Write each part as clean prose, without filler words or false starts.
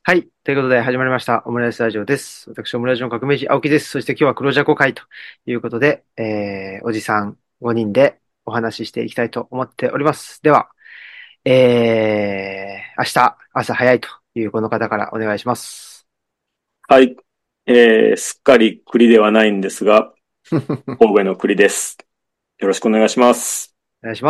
はい。ということで始まりました。オムライスラジオです。私、オムライスの革命児、青木です。そして今日は黒ジャコ会ということで、おじさん5人でお話ししていきたいと思っております。では、明日、朝早いというこの方からお願いします。 はい。すっかり栗ではないんですが、神戸の栗です。よろしくお願いします。 お願いします。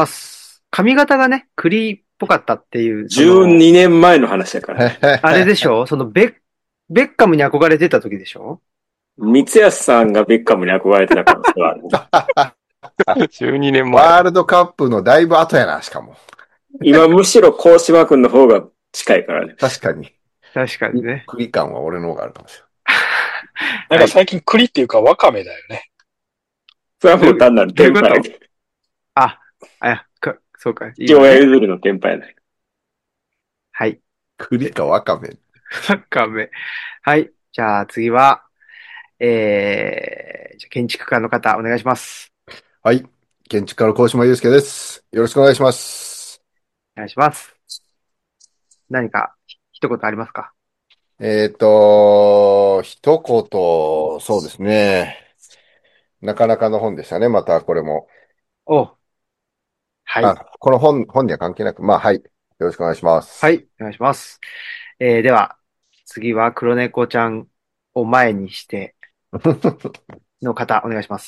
髪型がね、栗っぽかったっていう、 12年前の話だからね。 あれでしょベッカムに憧れてた時でしょ？ 三安さんがベッカムに憧れてた可能性はあるね。 12年前。 ワールドカップのだいぶ後やな、しかも。 今むしろ高島君の方が近いからね。 確かに。 確かにね。 栗感は俺の方があるかもしはい。 なんか最近栗っていうかワカメだよね。 それはもう単なるどういうこと？ 天敗で。 あ、そうか、いい父親わね。 譲りの天敗やない。 はい。 れない。栗かわかめ。 サッカー目。はい。じゃあ次は、じゃあ建築家の方、お願いします。 はい。建築家の高島祐介です。よろしくお願いします。 お願いします。何か、一言ありますか？ 一言、そうですね。なかなかの本でしたね、またこれも。 お、はい。 この本には関係なく、まあ、はい。よろしくお願いします。 はい。お願いします。では、次は黒猫ちゃんを前にしての方、お願いします。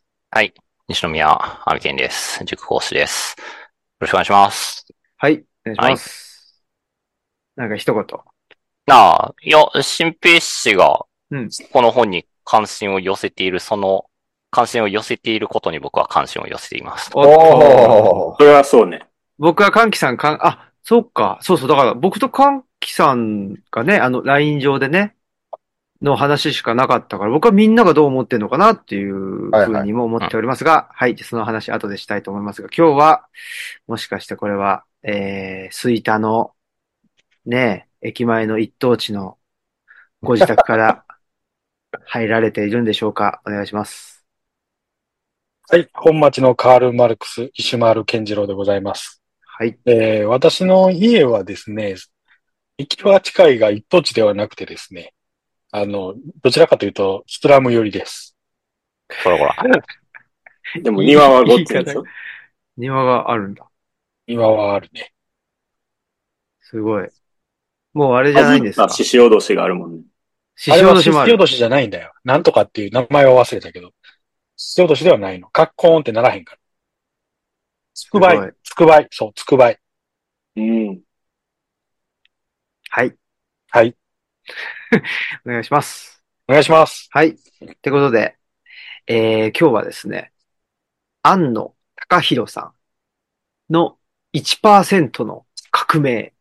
はい。西宮アミケンです。塾講師です。よろしくお願いします。 はい。お願いしまはい。 す。なんか一言。 いや、新平氏がうん。 この本に関心を寄せている、その関心を寄せていることに僕は関心を寄せています。 おっと、 おー。 それはそうね。 僕は歓喜さん、そうか。そうそう。だから僕と歓喜さんがね、LINE 上でね、の話しかなかったから、僕はみんながどう思ってんのかなっていうふうはいはい。 にも思ってうん。 おりますが、はい。その話後でしたいと思いますが、今日は、もしかしてこれは、吹田のね、駅前の一等地のご自宅から入られているんでしょうか？お願いします。 はい。本町のカール・マルクス、石丸健次郎でございます。 はい。 私の家はですね、駅は近いが一等地ではなくてですね、どちらかというと、スラム寄りです。 こらこら。 でもいい庭はごっ言い方。 ついんですよ。 庭があるんだ。 今はあるね。 すごい。もうあれじゃなバズったいんですか？ 獅子おどしがあるもんね。 獅子あれは落としもある。 獅子落としじゃないんだよ。なんとかっていう名前は忘れたけど、獅子落としではないの。カッコーンってならへんから。つくばい、 すごい。 つくばい、そう、つくばい。 うん。 はい。 はい。 お願いします。 お願いします。 はい。ってことで、今日はですね、庵野高弘さんの1%の革命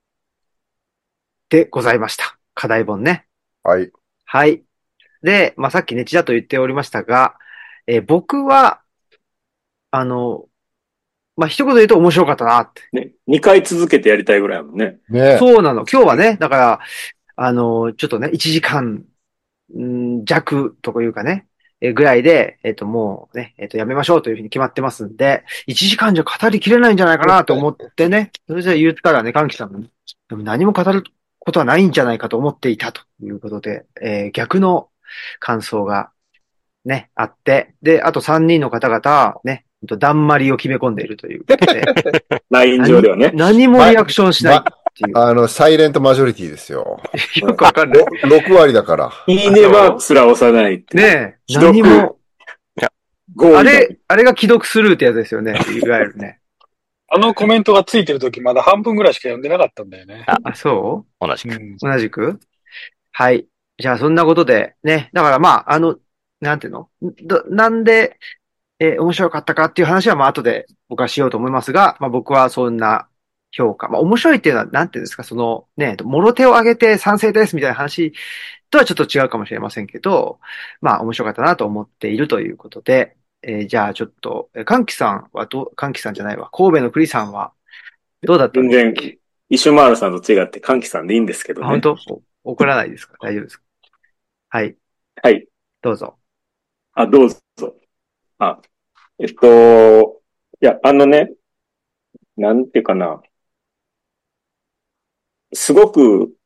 でございました。課題本ね。 はい。 はい。で、まあ、さっきね、ちらっと言っておりましたが、僕は、あの、まあ、一言で言うと面白かったなって。 ね。2回続けてやりたいぐらいやもんね。 ねえ。 そうなの。今日はね、だから、ちょっとね、1時間弱というかね、ぐらいで、もうね、やめましょうというふうに決まってますんで、1時間じゃ語りきれないんじゃないかなと思ってね、それじゃ言ったらね、歓喜さんも、でも何も語ることはないんじゃないかと思っていたということで、逆の感想がね、あって、で、あと3人の方々、ね、だんまりを決め込んでいるということで、 ライン上ではね。 何もリアクションしないっていう、 サイレントマジョリティですよ。 よくわかんない。 6割だから。 いいねマークすら押さないっていう。 ねえ、 既読何も、 いや、 合意だ。 あれが既読スルーってやつですよね。いわゆるね。 あのコメントがついてるときまだ半分ぐらいしか読んでなかったんだよね。 あ、そ同じく。 うん。 う同じく。はい。じゃあ、そんなことで、ね。だからまあ、なんていうのなんで、面白かったかっていう話はまあ後で僕はしようと思いますが、まあ僕はそんな評価。まあ面白いっていうのは、なんていうんですか、そのね、もろ手を挙げて賛成ですみたいな話とはちょっと違うかもしれませんけど、まあ面白かったなと思っているということで、じゃあちょっと、歓喜さんじゃないわ、神戸の栗さんはどうだったん全然、 でしたっけ？ イシュマールさんと違って歓喜さんでいいんですけどあ、本ね。 当怒らないですか？大丈夫ですか？はい、 はい。 どうぞ。 あ、どうぞ。あ、いや、なんていうかな。すごく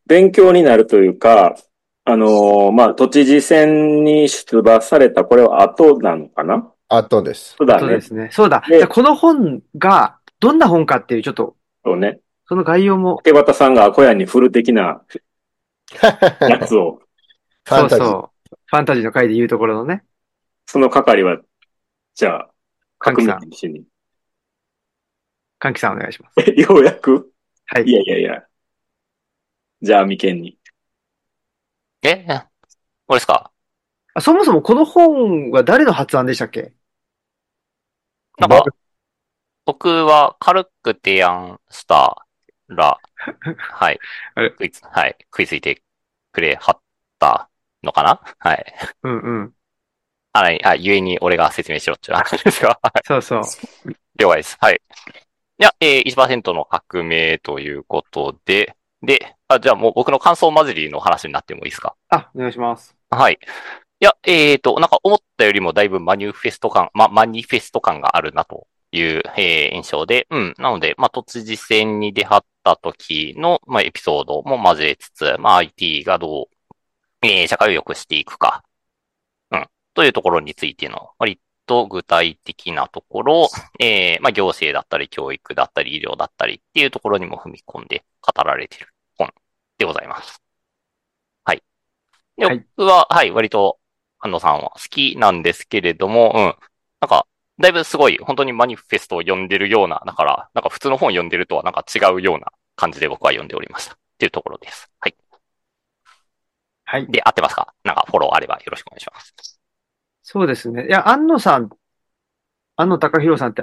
勉強になるというか、都知事選に出馬された、これは後なのかな？ あとです。 そうだね。 そうですね。そうだ。 でじゃあこの本がどんな本かっていう、ちょっと、 そうね。 その概要も、 竹端さんが小屋に振る的なやつを、 そうファンタジー。 そう。ファンタジーの回で言うところのね、 その係は、じゃあ、革歓喜さん、 命しに。 歓喜さんお願いします。 ようやくいはい。 やいやいや。じゃあ、眉間に。 えこれですか？ そもそもこの本は誰の発案でしたっけ？ なんか、僕は軽く提案したら、はい。 あれはい。食いついてくれはったのかな？はい。 うんうん。 ゆえに俺が説明しろっていう話ですが、はい。 そうそう。 了解です。はい。いや、1% の革命ということで、じゃあもう僕の感想混じりの話になってもいいですか？ あ、お願いします。 はい。いや、なんか思ったよりもだいぶマニフェスト感があるなという、印象で、なので、都知事選に出張った時の、エピソードも交えつつ、IT がどう、社会を良くしていくか、というところについての、割と具体的なところ、行政だったり、教育だったり、医療だったりっていうところにも踏み込んで語られている本でございます。はい。で、 はい僕は、はい、割と、安野さんは好きなんですけれども、なんか、だいぶすごい、本当にマニフェストを読んでるような、だから、なんか普通の本読んでるとはなんか違うような感じで僕は読んでおりました。っていうところです。はい。 はい。 で、合ってますか？なんかフォローあればよろしくお願いします。 そうですね。いや、安野貴弘さんって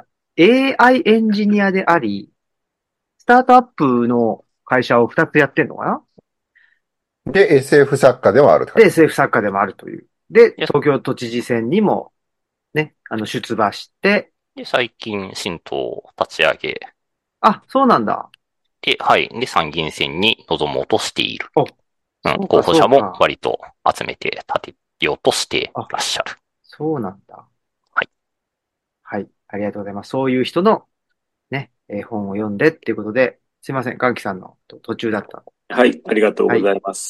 AI エンジニアであり、スタートアップの会社を2つやってんのかな？ で、SF 作家でもあるって感で、 じ。 SF 作家でもあるという。で、 いや東京都知事選にもね、出馬して、 で、最近、新党を立ち上げ、 あ、そうなんだ。 で、はい。で、参議院選に臨もうとしている。 お、そうか候補者もそうか割と集めて立てようとしてらっしゃる。 そうなんだ。 はい。 はい。ありがとうございます。そういう人のね、本を読んでっていうことで、すいません。ガンキさんの途中だった。 はい、ありがとうごはい。 ざいます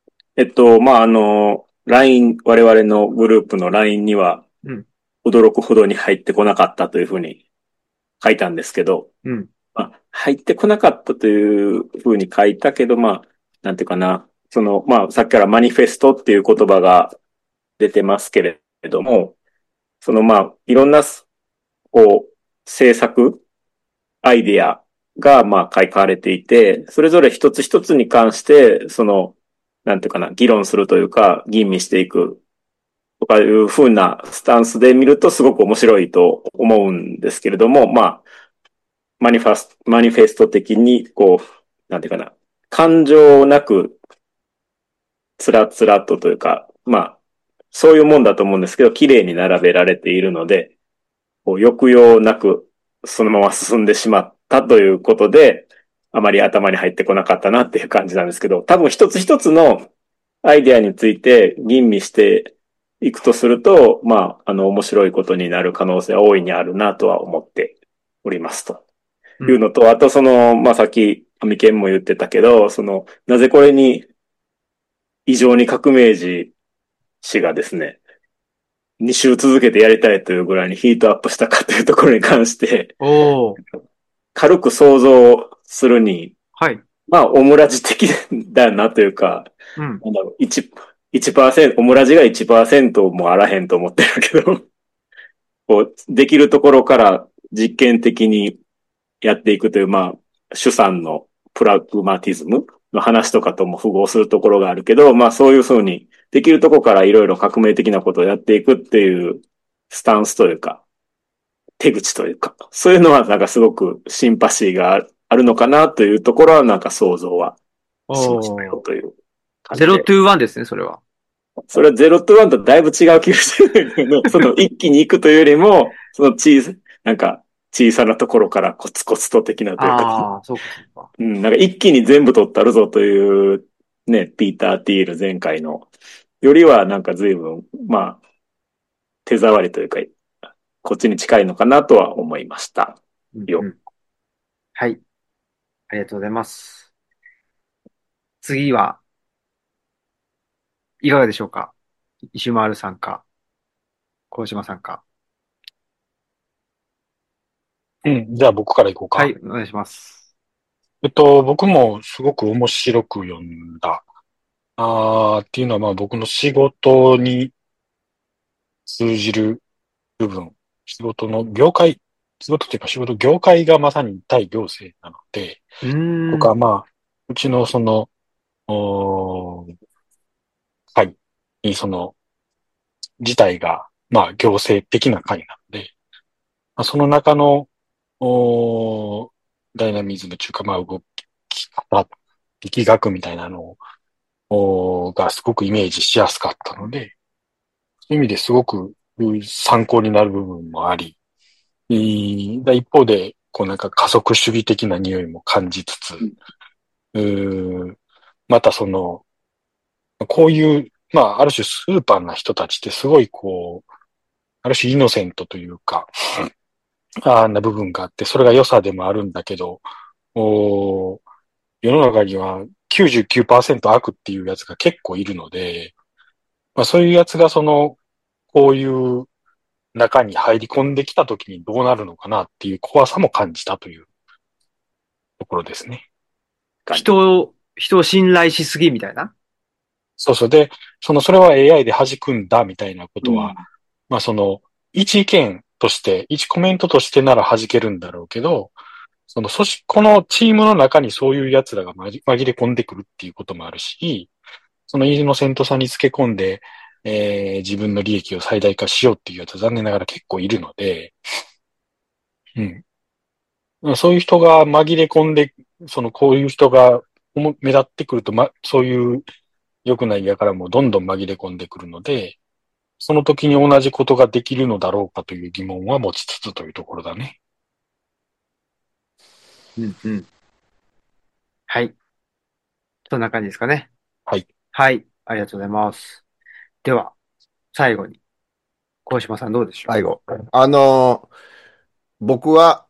。LINE、我々のグループの LINE には、 うん。 驚くほどに入ってこなかったというふうに書いたんですけど、 うん。 入ってこなかったというふうに書いたけど、なんていうかな、さっきからマニフェストっていう言葉が出てますけれども、いろんな、政策、アイデアが、書かれていて、それぞれ一つ一つに関して、なんていうかな、議論するというか、吟味していくとかいう風なスタンスで見るとすごく面白いと思うんですけれども、マニフェスト的に、なんていうかな、感情なく、つらつらとというか、そういうもんだと思うんですけど、綺麗に並べられているので、抑揚なく、そのまま進んでしまったということで、あまり頭に入ってこなかったなっていう感じなんですけど、多分一つ一つのアイデアについて吟味していくとすると、面白いことになる可能性は大いにあるなとは思っておりますというのと、あとさっき、アミケンも言ってたけど、なぜこれに異常に革命児氏がですね、2週続けてやりたいというぐらいにヒートアップしたかというところに関して、 おー。 軽く想像するに、 はい。 オムラジ的だよなというか、 うん。 なんだろう、1%、オムラジが1%もあらへんと思ってるけど、できるところから実験的にやっていくという、主産のプラグマティズムの話とかとも符合するところがあるけど、そういうふうに、できるところからいろいろ革命的なことをやっていくっていうスタンスというか、手口というか、そういうのはなんかすごくシンパシーがあるのかなというところはなんか想像はしましたよという感じで。 ゼロトゥーワンですね、それは。 それはゼロとワンとだいぶ違う気がするんだけど、一気に行くというよりも、なんか小さなところからコツコツと的なというか、 ああ、そうか、そうか。 なんか一気に全部取ったるぞというね、ピーター・ティール前回のよりはなんか随分、手触りというか、こっちに近いのかなとは思いましたよ。 はい。ありがとうございます。 次は、いかがでしょうか？石丸さんか、小島さんか。 うん。じゃあ僕から行こうか。 はい、お願いします。 僕もすごく面白く読んだ。っていうのはまあ僕の仕事に通じる部分、仕事の業界、仕事っていうか仕事業界がまさに対行政なので、 うーん。 とかまあ、うちのその、会に自体が、まあ行政的な会なので、まあ、その中の、おーダイナミズムというか、まあ動き方、力学みたいなのをがすごくイメージしやすかったので、そういう意味ですごく参考になる部分もあり、一方で、こうなんか加速主義的な匂いも感じつつ、うーまたこういう、まあ、ある種スーパーな人たちってすごいある種イノセントというか、な部分があって、それが良さでもあるんだけど、お世の中には99%悪っていうやつが結構いるので、まあそういうやつがこういう中に入り込んできた時にどうなるのかなっていう怖さも感じたというところですね。 人を信頼しすぎみたいな。 そうそう。で、それは AI で弾くんだみたいなことは、 うん。 まあ一意見として、一コメントとしてなら弾けるんだろうけど、このチームの中にそういう奴らが紛れ込んでくるっていうこともあるし、そのイノセントさにつけ込んで、自分の利益を最大化しようっていうやつは残念ながら結構いるので、うん。そういう人が紛れ込んで、こういう人が目立ってくると、そういう良くないやからもどんどん紛れ込んでくるので、その時に同じことができるのだろうかという疑問は持ちつつというところだね。 うんうん。はい。そんな感じですかね。 はい。 はい。ありがとうございます。では、最後に、小島さんどうでしょ最後。僕は、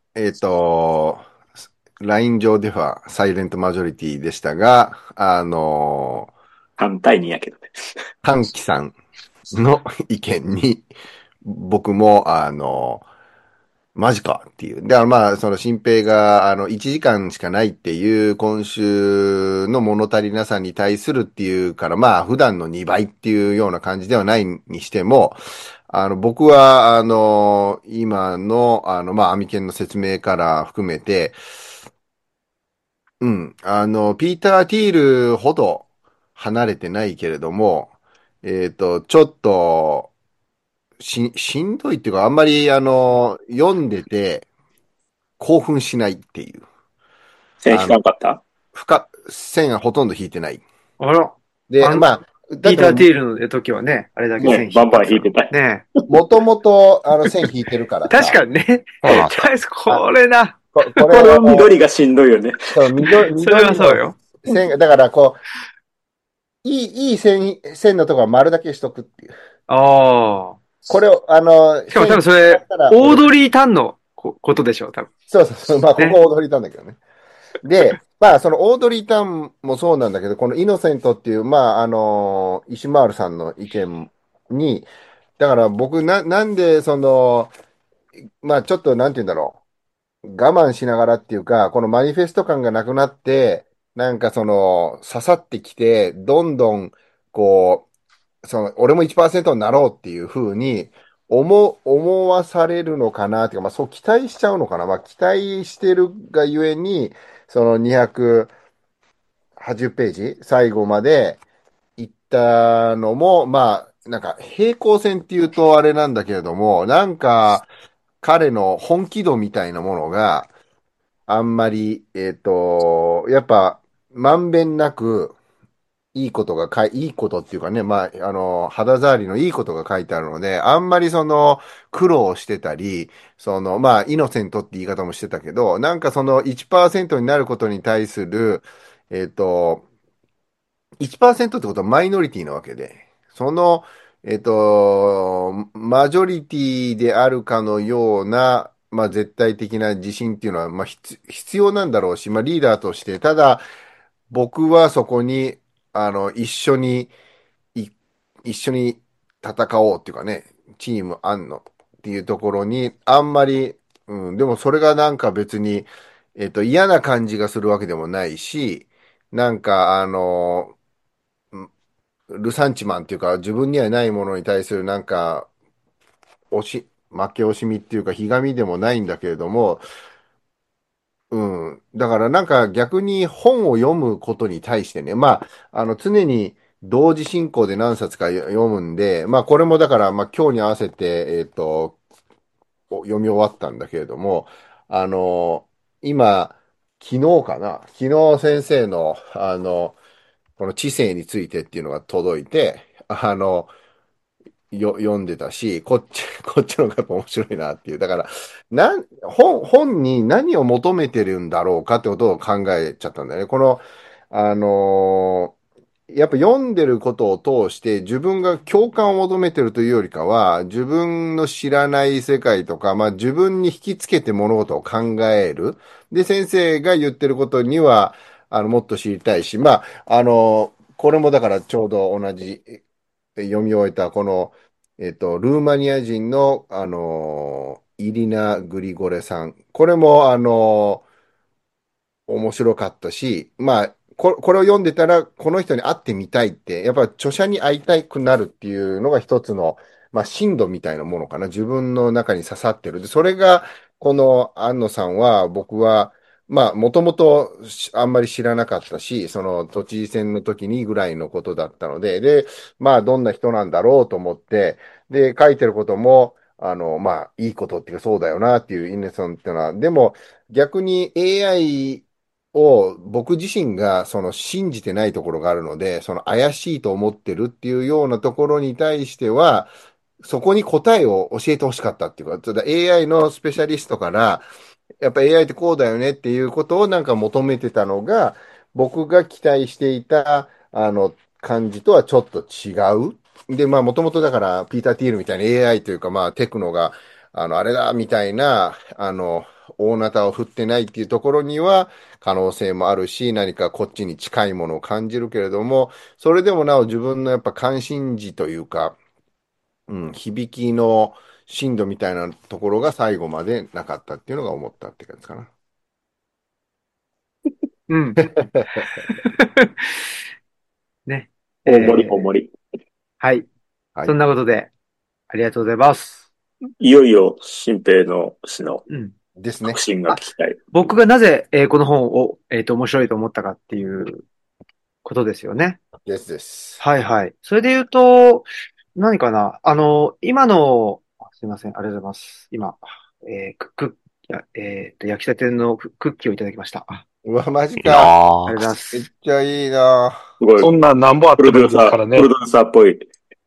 ライン上ではサイレントマジョリティでしたが、 反対にやけどね。 う？ 短期さんの意見に、僕も、マジかっていう。だからまあ、その新平が、1時間しかないっていう今週の物足りなさに対するっていうから、まあ、普段の2倍っていうような感じではないにしても、僕は、今の、まあ、アミケンの説明から含めて、うん、ピーター・ティールほど離れてないけれども、ちょっと、しんどいっていうか、あんまり、読んでて興奮しないっていう。 線引あの、 かんかった？ 線がほとんど引いてない。 あら、 で、まあ、だピーター・テってもィールの時はね、あれだけ線ね、バンバン引いてた。 引いてた。 ねもともと、線引いてるから確さ。 かにね。 そうなんですか。 これな。 これ、 この緑がしんどいよね。 それは緑のそうよ。 線が、だからいい線のところは丸だけしとくっていう。 ああ。 これを、 しかも多分そだれ、 ったらオードリー・タンのことでしょう、多分。 そうそうそう。まあ、こね。 こ踊りたんだけどね。で、まあ、そのオードリー・タンもそうなんだけど、このイノセントっていう、まあ、石丸さんの意見に、だから僕なんで、まあ、ちょっと、なんて言うんだろう。我慢しながらっていうか、このマニフェスト感がなくなって、なんか刺さってきて、どんどん、こ俺も1%になろうっていう風に思わされるのかなっていうか、まあそう期待しちゃうのかな。まあ期待してるがゆえに、その280ページ、最後まで行ったのも、まあ、なんか平行線っていうとあれなんだけれども、なんか彼の本気度みたいなものがあんまり、やっぱまんべんなく、いいことっていうかね、まあ、肌触りのいいことが書いてあるので、あんまり苦労してたり、まあ、イノセントって言い方もしてたけど、なんか1%になることに対する、えっと、1%ってことはマイノリティなわけで、マジョリティであるかのような、まあ、絶対的な自信っていうのは、まあ、必要なんだろうし、まあ、リーダーとして、ただ、 僕はそこに、い一緒に戦おうっていうかね、チームあんのっていうところに、あんまり、でもそれがなんか別に、嫌な感じがするわけでもないし、なんか、ルサンチマンっていうか、自分にはないものに対するなんか、負け惜しみっていうか、ひがみでもないんだけれども、だからなんか逆に本を読むことに対してね、常に同時進行で何冊か読むんで、これもだから、今日に合わせて、読み終わったんだけれども、あの、今、昨日かな昨日先生の、この知性についてっていうのが届いて、読んでたし、こっちの方がやっぱ面白いなっていう。だから、本に何を求めてるんだろうかってことを考えちゃったんだよね。あのやっぱ読んでることを通して自分が共感を求めてるというよりかは、自分の知らない世界とか、自分に引きつけて物事を考える。で、先生が言ってることには、もっと知りたいし、これもだからちょうど同じ読み終えた、この、ルーマニア人の、イリナ・グリゴレさん。これも、面白かったし、これを読んでたら、この人に会ってみたいって、やっぱ著者に会いたくなるっていうのが一つの、深度みたいなものかな。自分の中に刺さってる。で、それが、この安野さんは、僕は、もともとあんまり知らなかったし、その都知事選の時にぐらいのことだったので、で、どんな人なんだろうと思って、で、書いてることも、いいことっていうかそうだよなっていうインネソンっていうのは、でも逆に AI を僕自身がその信じてないところがあるので、その怪しいと思ってるっていうようなところに対しては、そこに答えを教えてほしかったっていうか、ただ AI のスペシャリストから、やっぱ AI ってこうだよねっていうことをなんか求めてたのが、僕が期待していた、感じとはちょっと違う。で、もともとだから、ピーター・ティールみたいな AI というか、テクノが、あれだ、みたいな、大ナタを振ってないっていうところには、可能性もあるし、何かこっちに近いものを感じるけれども、それでもなお自分のやっぱ関心事というか、響きの深度みたいなところが最後までなかったっていうのが思ったって感じかな。 うん。ね。 大盛り、大盛り。 はい。 はい。 そんなことで、ありがとうございます。 いよいよ、新平の詩のうん。 ですね。 特進が聞きたい。 僕がなぜ、この本を、面白いと思ったかっていうことですよね。 です。 はいはい。それで言うと、何かな今の、すいません、ありがとうございます。今、えー、クック、や焼きたてのクッキーをいただきました。 うわ、マジいいなか。 ありがとうございまぁ。 めっす。 ちゃいいな。 すごい、 そんなんなんぼあっプてもいいロデューサー、 ですからね。 プロデューサーっぽい。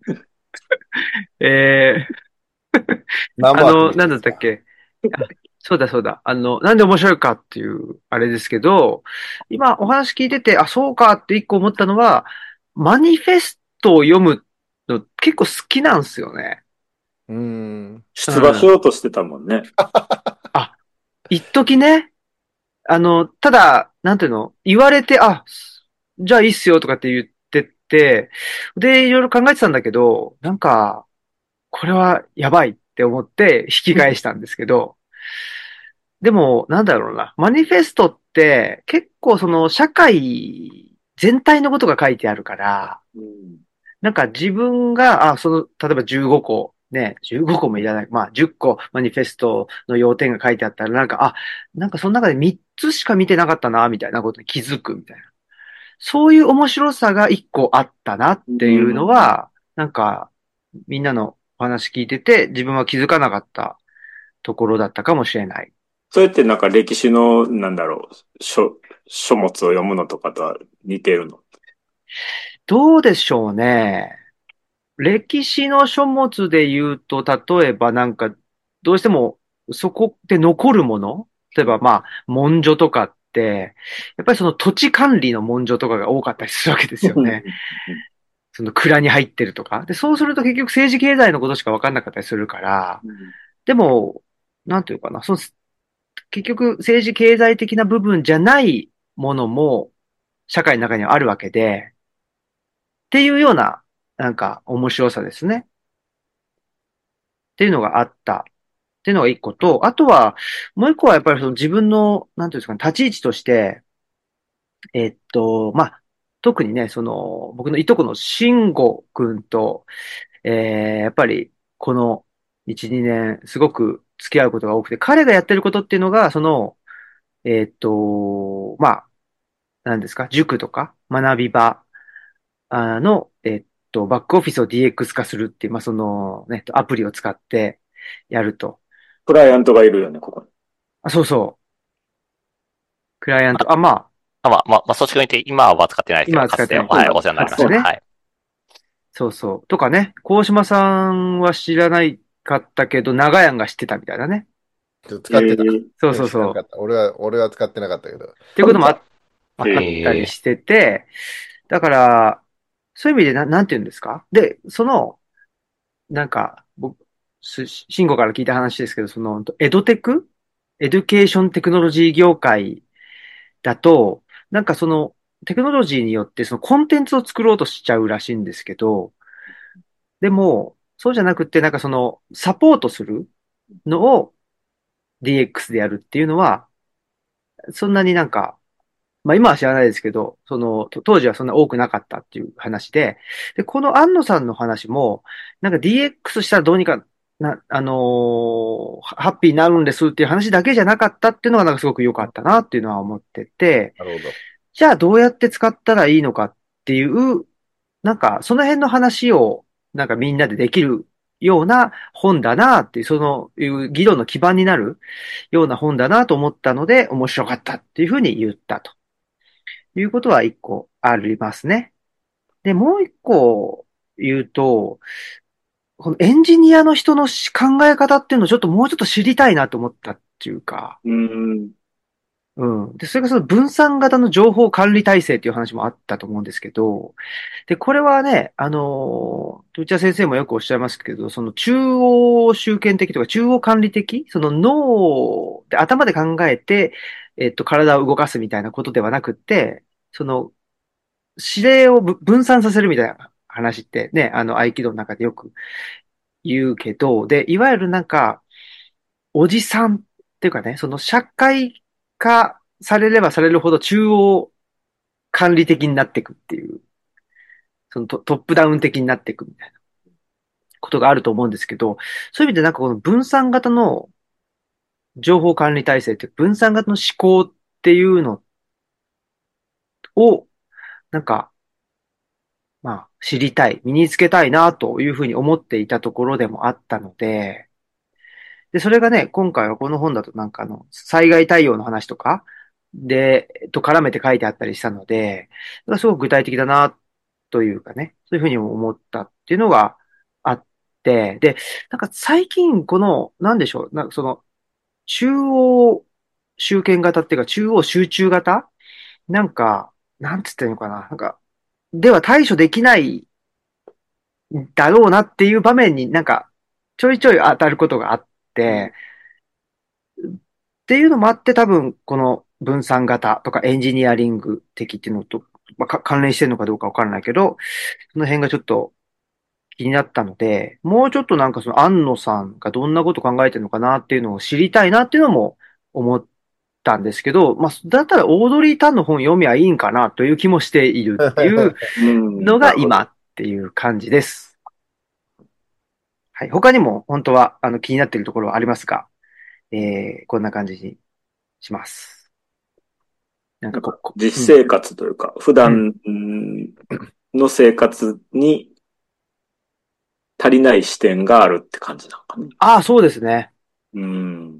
えー、 何本あってもいいなんですか？ だったっけ。あ、そうだそうだ。なんで面白いかっていう、あれですけど、今お話聞いてて、あ、そうかって一個思ったのは、マニフェストを読むの結構好きなんですよね。 うーん。 出馬しようとしてたもんね。 あ、一時ね、ただ、なんていうの、言われて、あ、じゃあいいっすよとかって言ってて、で、いろいろ考えてたんだけど、なんか、これはやばいって思って引き返したんですけど、でも、なんだろうな。マニフェストって結構その社会全体のことが書いてあるから、 うんなんか自分が、例えば15個、ね、15個もいらない。10個マニフェストの要点が書いてあったら、なんかその中で3つしか見てなかったな、みたいなことに気づくみたいな。そういう面白さが1個あったなっていうのは、なんか、みんなのお話聞いてて、自分は気づかなかったところだったかもしれない。 それってなんか歴史の、なんだろう、書物を読むのとかとは似てるの？ どうでしょうね。歴史の書物で言うと、例えばなんか、どうしてもそこで残るもの例えば文書とかって、やっぱりその土地管理の文書とかが多かったりするわけですよね。その蔵に入ってるとか。で、そうすると結局政治経済のことしか分かんなかったりするから、でも、なんていうかな、結局政治経済的な部分じゃないものも、 社会の中にはあるわけで、っていうような、なんか面白さですね。っていうのがあったっていうのが一個と、あとは、もう一個はやっぱりその自分の、なんていうんですかね、立ち位置として、まあ、特にね、その、僕のいとこの慎吾くんと、やっぱり、この1、2年、すごく付き合うことが多くて、彼がやってることっていうのが、その、まあ、なんですか、塾とか学び場の、バックオフィスを DX 化するっていう、まあ、その、ね、アプリを使ってやると。 クライアントがいるよね、ここに。 あ、そうそう。クライアント、まあ、 率直に言って今は使ってないですけど、 今は使ってない。 かつてはい、お世話になりました。 かつてね。 はい。 そうそう。とかね、鴻島さんは知らないかったけど、長屋が知ってたみたいなね。 ちょっと使ってた。 そうそうそう。っ知らなかった。俺は使ってなかったけど。 ていうこともあえったりしてて、だから、そういう意味でなんて言うんですかで、その、なんか、慎吾から聞いた話ですけど、その、エデュケーションテクノロジー業界だと、なんかその、テクノロジーによってそのコンテンツを作ろうとしちゃうらしいんですけど、でも、そうじゃなくて、なんかその、サポートするのを DX でやるっていうのは、そんなになんか、まあ今は知らないですけど、その、当時はそんな多くなかったっていう話で、で、この安野さんの話も、なんか DX したらどうにかハッピーになるんですっていう話だけじゃなかったっていうのがなんかすごく良かったなっていうのは思ってて、 なるほど。 じゃあどうやって使ったらいいのかっていう、なんかその辺の話をなんかみんなでできるような本だなっていう、そのいう議論の基盤になるような本だなと思ったので面白かったっていうふうに言ったということは一個ありますね。で、もう一個言うと、このエンジニアの人の考え方っていうのをちょっともうちょっと知りたいなと思ったっていうか、 うん。 うん。で、それがその分散型の情報管理体制っていう話もあったと思うんですけど、で、これはね、内田先生もよくおっしゃいますけど、その中央集権的とか中央管理的、その脳で頭で考えて、体を動かすみたいなことではなくって、その指令を分散させるみたいな話ってね、合気道の中でよく言うけど、で、いわゆるなんか、おじさんっていうかね、その社会化されればされるほど中央管理的になっていくっていう、そのトップダウン的になっていくみたいなことがあると思うんですけど、そういう意味でなんかこの分散型の情報管理体制って分散型の思考っていうのを、なんか、まあ、知りたい、身につけたいなというふうに思っていたところでもあったので、で、それがね、今回はこの本だとなんか災害対応の話とか、で、絡めて書いてあったりしたので、すごく具体的だな、というかね、そういうふうに思ったっていうのがあって、で、なんか最近この、なんでしょう、なんかその、中央集権型っていうか、中央集中型なんか、なんつってんのかな、なんか、では対処できないだろうなっていう場面になんか、ちょいちょい当たることがあって、っていうのもあって多分この分散型とかエンジニアリング的っていうのと、まあ、関連してるのかどうかわからないけど、その辺がちょっと気になったので、もうちょっとなんかその安野さんがどんなこと考えてるのかなっていうのを知りたいなっていうのも思ったんですけど、まあ、だったらオードリー・タンの本読みはいいんかなという気もしているっていううん。 のがなるほど。 今っていう感じです。はい。他にも本当は気になっているところはありますが、こんな感じにします。なんなんか、 かうん。 実生活というか、普うん。 段の生活に足りない視点があるって感じなのかね。 ああ、そうですね。 うん。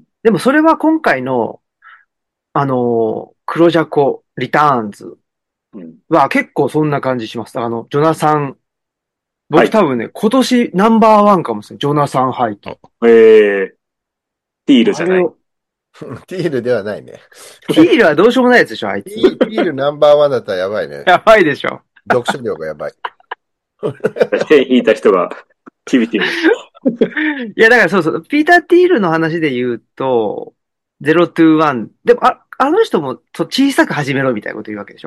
でもそれは今回の、黒ジャコ、リターンズうん。 は結構そんな感じします。ジョナサン、 はい。 僕多分ね、今年ナンバーワンかもしれない。ジョナサン・ハイト。 ティールじゃない。 あれを、 ティールではないね。 ティールはどうしようもないやつでしょ、あいつ。 ティールナンバーワンだったらやばいね。 やばいでしょ。 読書量がやばい。 線引いた人が響いてる。 いや、だからそうそう、ピーター・ティールの話で言うと、0 to 1。でも、あの人も小さく始めろみたいなこと言うわけでしょ。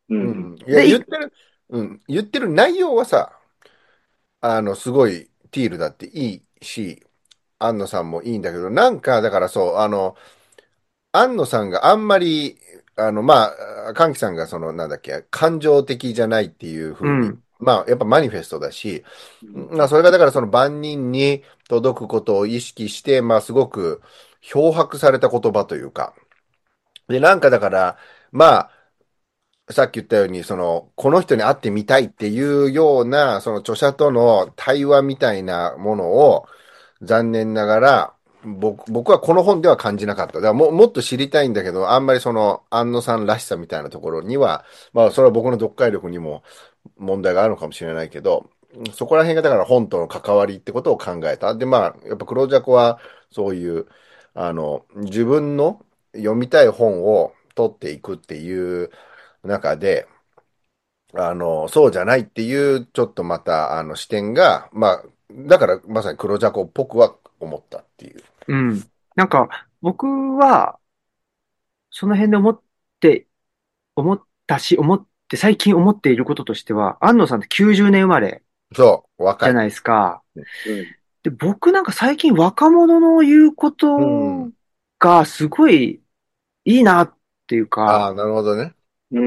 う。 いや、 で、 言ってる内容はさ、すごいティールだっていいし、安野さんもいいんだけど、なんか、だからそう、安野さんがあんまり、まあ、歓喜さんがなんだっけ、感情的じゃないっていう風に、 うん、 まあ、やっぱマニフェストだし、 うんまあ、それがだからその万人に届くことを意識して、まあ、すごく漂白された言葉というか、で、なんかだから、まあ、さっき言ったように、この人に会ってみたいっていうような、その著者との対話みたいなものを、残念ながら、僕はこの本では感じなかった。だからもっと知りたいんだけど、あんまり安野さんらしさみたいなところには、まあ、それは僕の読解力にも問題があるのかもしれないけど、そこら辺がだから本との関わりってことを考えた。で、まあ、やっぱ黒ジャコは、そういう、自分の読みたい本を取っていくっていう中で、そうじゃないっていう、ちょっとまた、視点が、まあ、だからまさに黒ジャコっぽくは思ったっていう。 うん。なんか、僕は、その辺で思ったし、最近思っていることとしては、安野さんって90年生まれそう、若い。 じゃないですか。 うん。 で、僕なんか最近若者の言うこうとん。 がすごいいいなっていうか、 ああ、なるほどね。 うん。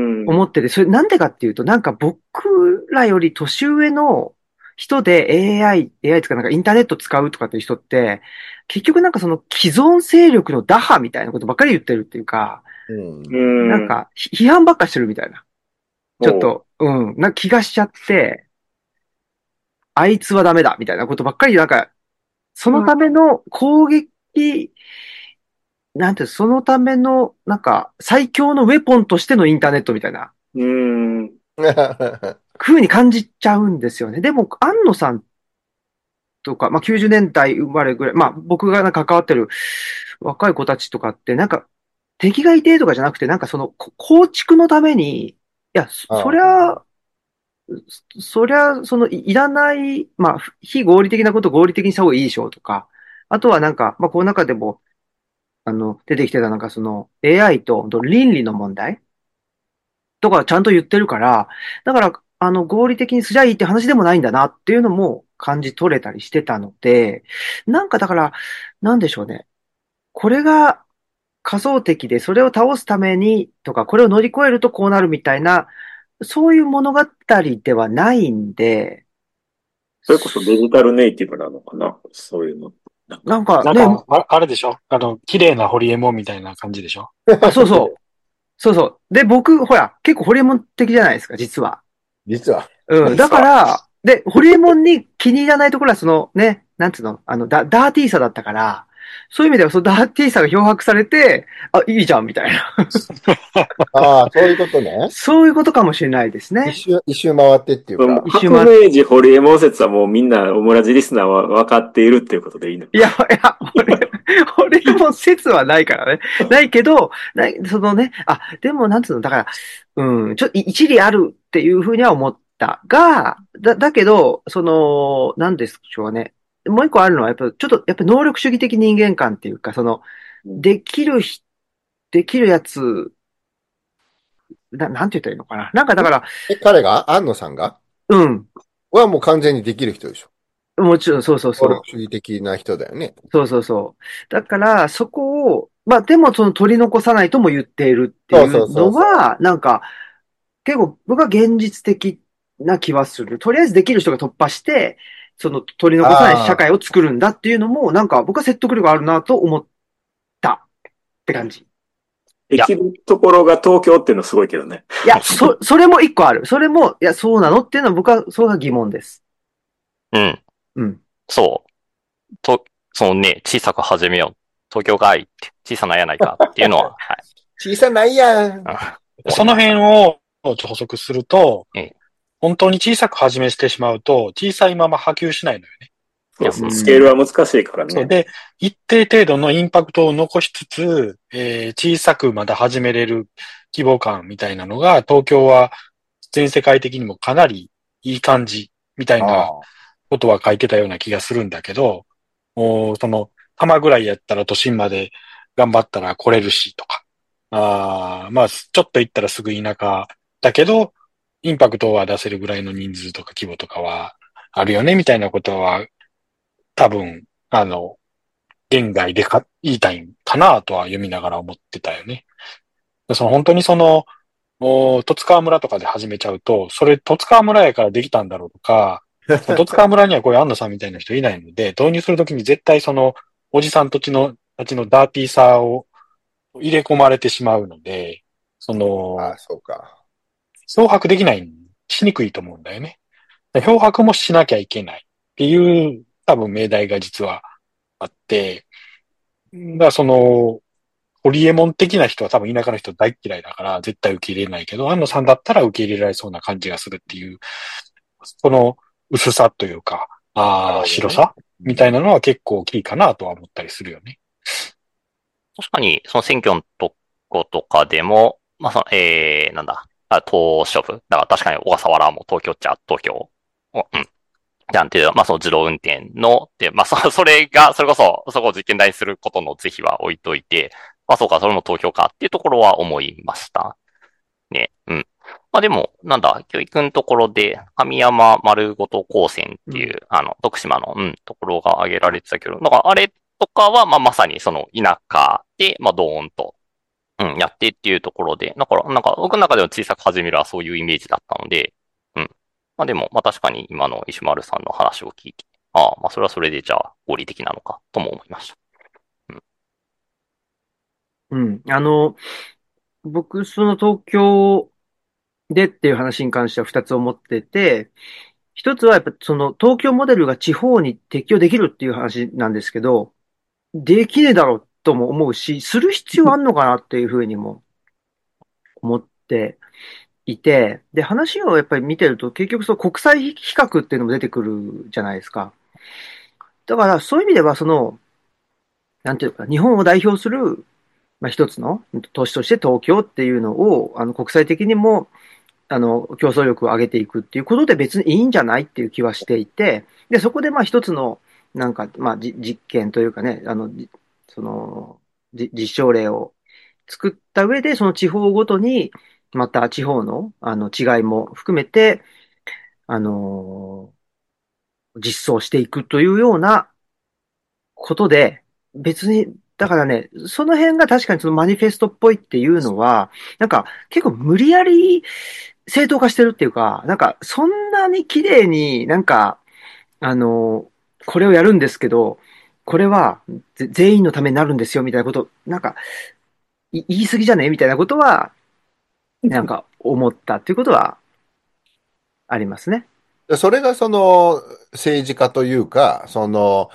思ってて、それなんでかっていうと、なんか僕らより年上の人で AI とかなんかインターネット使うとかっていう人って、結局なんかその既存勢力の打破みたいなことばっかり言ってるっていうか、 ううん。 なんん。 か批判ばっかしてるみたいな。ちょっおう。 と、な気がしちゃって、あいつはダメだみたいなことばっかりなんか、そのための攻撃、なんていう、そのための、なんか、最強のウェポンとしてのインターネットみたいな、 うん。 風に感じちゃうんですよね。でも、安野さんとか、まあ、90年代生まれぐらい、まあ、僕がなんか関わってる若い子たちとかって、なんか、敵がいてとかじゃなくて、なんかその、構築のために、いや、そありゃ、いらない、まあ、非合理的なことを合理的にした方がいいでしょうとか、あとはなんか、まあ、この中でも、出てきてたなんかその AI と倫理の問題とかちゃんと言ってるから、だから、合理的にすりゃいいって話でもないんだなっていうのも感じ取れたりしてたので、なんかだから、なんでしょうね。これが仮想敵でそれを倒すためにとか、これを乗り越えるとこうなるみたいな、そういう物語ではないんで、 それこそデジタルネイティブなのかなそういうの。なんか。 なんかね、 なんか、あれでしょ綺麗なホリエモンみたいな感じでしょ？ あ、そうそう、そうそう。で、僕、ほら、結構ホリエモン的じゃないですか、実は。 実は。 うん。だ実は。 から、で、ホリエモンに気に入らないところは、そのね、なんつうの、ダーティーさだったから、そういう意味では、そのダーティーさが漂白されて、あ、いいじゃん、みたいな。 ああ、そういうことね。 そういうことかもしれないですね。 一周回ってっていうか。 革一周回っ命児ホリエモン説はもうみんなオムラジリスナーは分かっているっていうことでいいのいや、ホリエモン説はないからね。ないけど、そのね、あ、でも、なんつうの、だから、ちょっと一理あるっていうふうには思ったが、だけど、なんでしょうね。もう一個あるのは、やっぱ能力主義的人間観っていうか、できるひ、できるやつ、なんて言ったらいいのかな。なんかだから、 彼が安野さんがうん、 はもう完全にできる人でしょ。 もちろん、そうそう能力そ主義的な人だよね。 う。そうそうそう。だから、そこを、まあでもその取り残さないとも言っているっていうそうそうそうそのは、なんか、結構僕は現実的な気はする。とりあえずできる人が突破して、その取りう。 残さない社ああ、 会を作るんだっていうのも、なんか僕は説得力あるなと思ったって感じ。 できるところが東京っていうのすごいけどね。 いや、それも一個ある。それも、いや、そうなのっていうのは僕は、それが疑問です。 うん。 うん。 そう。そのね、小さく始めよう。東京がいいって、小さなやないかっていうのは、はい。 小さないやん。 その辺を補足すると、 ええ本当に小さく始めてしまうと、小さいまま波及しないのよね。 やそうそう、スケールは難しいからね。 そうで、一定程度のインパクトを残しつつ、小さくまだ始めれる規模感みたいなのが、東京は全世界的にもかなりいい感じみたいなあことは書いてたような気がするんだけど、多摩ぐらいやったら都心まで頑張ったら来れるしとか、まあ、ちょっと行ったらすぐ田舎だけど、インパクトは出せるぐらいの人数とか規模とかはあるよね、みたいなことは、多分、現代で言いたいんかなとは読みながら思ってたよね。本当に十津川村とかで始めちゃうと、それ十津川村やからできたんだろうとか、十津川村にはこういう安野さんみたいな人いないので、導入するときに絶対おじさんたちのダーティーさを入れ込まれてしまうので、 あ、そうか。 漂白できない、しにくいと思うんだよね。漂白もしなきゃいけないっていう多分命題が実はあって、だからホリエモン的な人は多分田舎の人大っ嫌いだから絶対受け入れないけど、安野さんだったら受け入れられそうな感じがするっていう、この薄さというか、 なるほどね。 白さみたいなのは結構大きいかなとは思ったりするよね。 確かに、その選挙のとことかでも、まあ、なんだ、島しょ部。だから確かに小笠原も東京っちゃ東京。うん。なんていうまあ、その自動運転の、で、まあ、それが、それこそ、そこを実験台にすることの是非は置いといて、まあ、そうか、それも東京かっていうところは思いました。ね。うん。まあ、でも、なんだ、教育のところで、神山丸ごと高専っていう、徳島の、ところが挙げられてたけど、だからあれとかは、まあ、まさにその田舎で、まあ、ドーンと、やってっていうところで、だから、なんか、僕の中では小さく始めるはそういうイメージだったので、うん。まあでも、まあ確かに今の石丸さんの話を聞いて、ああ、まあそれはそれでじゃあ合理的なのか、とも思いました。 うん。僕、その東京でっていう話に関しては二つ思ってて、一つはやっぱその東京モデルが地方に適用できるっていう話なんですけど、できねえだろうとも思うし、する必要あんのかなっていうふうにも思っていて、で、話をやっぱり見てると結局その国際比較っていうのも出てくるじゃないですか。だからそういう意味ではなんていうか、日本を代表する、まあ、一つの都市として東京っていうのを、国際的にも競争力を上げていくっていうことで別にいいんじゃないっていう気はしていて、で、そこでまあ一つの、なんか、まあ、実験というかね、その、実証例を作った上で、その地方ごとに、また地方の、違いも含めて、あの、実装していくというようなことで、別に、だからね、その辺が確かにそのマニフェストっぽいっていうのは、なんか結構無理やり正当化してるっていうか、なんかそんなに綺麗になんか、あの、これをやるんですけど、これは全員のためになるんですよみたいなこと、なんか言い過ぎじゃねみたいなことは、なんか思ったっていうことはありますね。 それがその政治家というか、その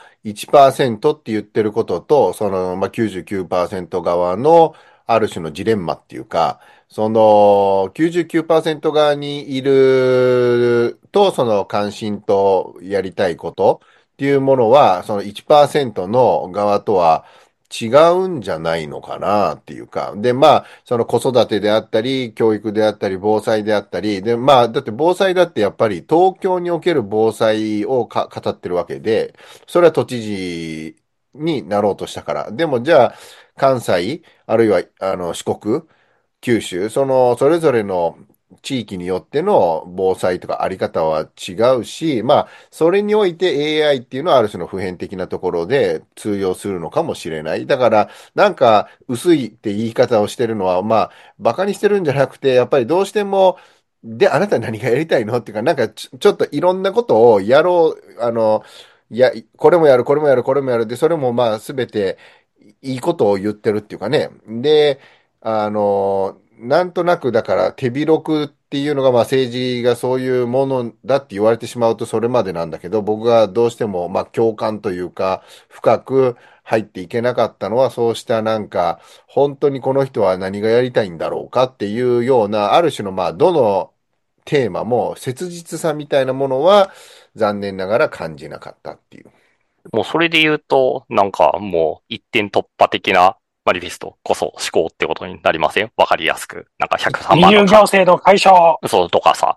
1%って言ってることと、まあ、99%側のある種のジレンマっていうか、その99%側にいると、その関心とやりたいことっていうものは、その1%の側とは違うんじゃないのかなっていうか。で、まあ、その子育てであったり、教育であったり、防災であったり、で、まあ、だって防災だってやっぱり東京における防災を語ってるわけで、それは都知事になろうとしたから。でもじゃあ、関西、あるいは、四国、九州、それぞれの地域によっての防災とかあり方は違うし、まあ、それにおいて AI っていうのはある種の普遍的なところで通用するのかもしれない。だから、なんか、薄いって言い方をしてるのは、まあ、馬鹿にしてるんじゃなくて、やっぱりどうしても、で、あなた何がやりたいのっていうか、なんかちょっといろんなことをやろう、これもやる、これもやる、これもやる。で、それもまあ、すべていいことを言ってるっていうかね。で、なんとなくだから手広くっていうのがまあ政治がそういうものだって言われてしまうとそれまでなんだけど、僕がどうしてもまあ共感というか深く入っていけなかったのはそうしたなんか本当にこの人は何がやりたいんだろうかっていうようなある種のまあどのテーマも切実さみたいなものは残念ながら感じなかったっていう。 もうそれで言うと、なんかもう一点突破的なマニフェストこそ思考ってことになりません？わかりやすく。なんか103 二番の重行政の解消。 そうとかさ。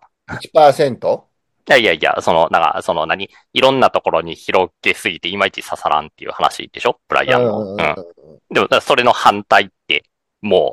1%? いやいやいや、なんか、いろんなところに広げすぎていまいち刺さらんっていう話でしょブライアンの。うん。でも、それの反対って、も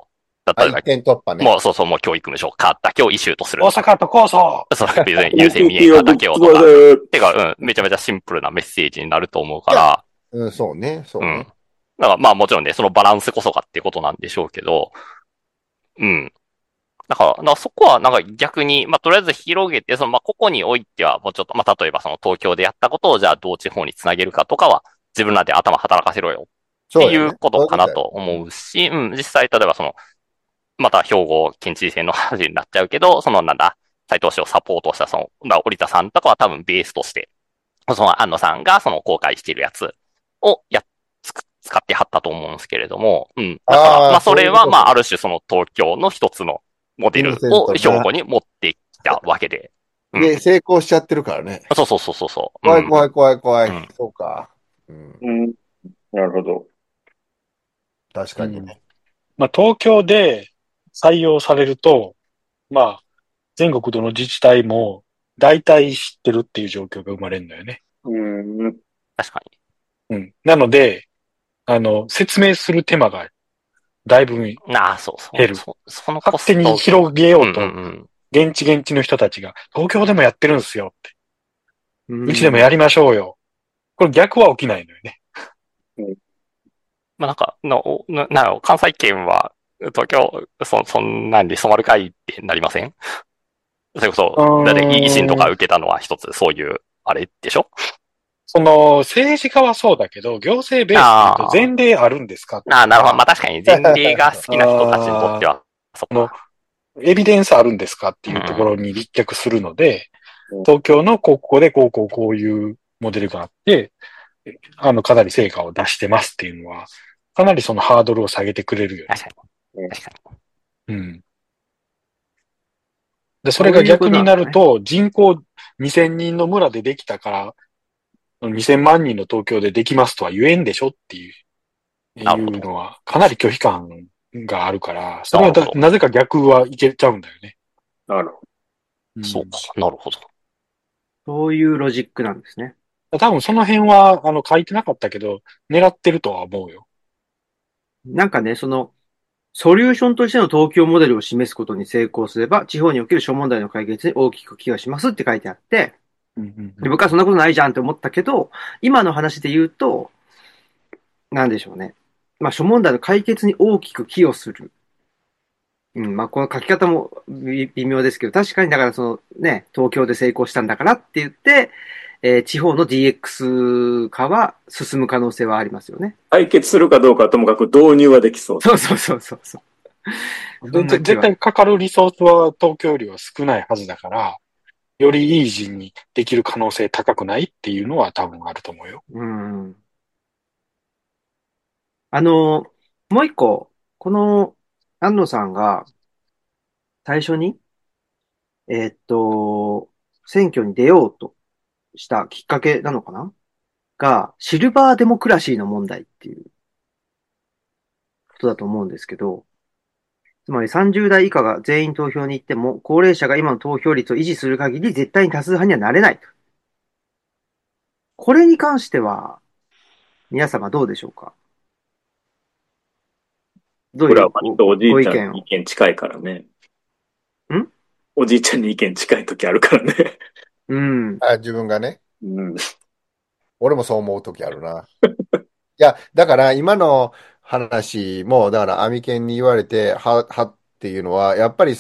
一例えば、 点突破ね。 もうそうそう、もう教育無償化だけをイシューとする大とか。 阪都構想そう、別に優先民営化だけをとか。てか、めちゃめちゃシンプルなメッセージになると思うから、 うん、そうね、そううん。 ね。 だからまあもちろんね、そのバランスこそがってことなんでしょうけど、うん。だからそこはなんか逆に、まあとりあえず広げて、まあここにおいてはもうちょっと、まあ例えばその東京でやったことをじゃあどう地方につなげるかとかは自分らで頭働かせろよってそうだよね。 いうことかなとそういうこ思うし、うん、実際例えばまた兵庫県知事選の話になっちゃうけど、斉藤氏をサポートした織田さんとかは多分ベースとして、その安野さんがその公開しているやつを使ってはったと思うんですけれども、うん。だから、 ああ、 まあそれはそういうことまあある種その東京の一つのモデヴィンルをセントが。 兵庫に持ってきたわけで。うん。 で、成功しちゃってるからね。 そうそうそうそうそう。うん。 怖い怖い怖い怖い。 うん。 そうか。うん。 うん。なるほど。 確かにね。 まあ、東京で採用されると、まあ、全国どの自治体も大体知ってるっていう状況が生まれるんだよね。 うん。 確かうん。なので、説明する手間がだいぶに。ああ、そうそう。 減る。 そのコ勝手にスト。 広げようと、 うんうん現地現地の人たちが、東京でもやってるんですよって。 ううちでもやりましょうよ。これ逆は起きないのよね。 まあなんか、関西圏は、東京、そんなんで染まるかいってなりません？それこそ、だって維新とか受けたのは一つそういう、あれでしょ？ 政治家はそうだけど、行政ベースで言うと前例あるんですか？ なるほど。まあ確かに前例が好きな人たちにとっては、そこか。 エビデンスあるんですかっていうところに立脚するので、東京のここでこういうモデルがあって、かなり成果を出してますっていうのは、かなりそのハードルを下げてくれるよね。 確かに。確かうん。で、それがそういうこ逆にとなんだね。 なると、人口2000人の村でできたから、2000万人の東京でできますとは言えんでしょっていうなるほどのは、かなり拒否感があるから、それはなるほどなぜか逆はいけちゃうんだよね。 なるほうんそうか。なるほど。 そういうロジックなんですね。 多分その辺は、書いてなかったけど、狙ってるとは思うよ。 なんかね、ソリューションとしての東京モデルを示すことに成功すれば、地方における諸問題の解決に大きく寄与しますって書いてあって、で僕はそんなことないじゃんって思ったけど、今の話で言うと、なんでしょうね。まあ、諸問題の解決に大きく寄与する。うん、まあ、この書き方も微妙ですけど、確かにだから東京で成功したんだからって言って、地方の DX 化は進む可能性はありますよね。 解決するかどうかはともかく導入はできそう。 そうそうそうそうそう。 で、絶対かかるリソースは東京よりは少ないはずだから、よりイージーにできる可能性高くないっていうのは多分あると思うよ。 うん。もう一個、この、安野さんが最初に、えーっと、選挙に出ようとしたきっかけなのかなが、シルバーデモクラシーの問題っていうことだと思うんですけど、つまり30代以下が全員投票に行っても、高齢者が今の投票率を維持する限り絶対に多数派にはなれないと。これに関しては、皆様どうでしょうか？どう僕らはいう割とおじいちゃんに意ご意見を。 見近いからね。 んおじいちゃんに意見近い時あるからね。 うん。 自分がね。 うん。 俺もそう思うときあるな。いや、だから今の話も、だからアミケンに言われて、はっていうのは、やっぱり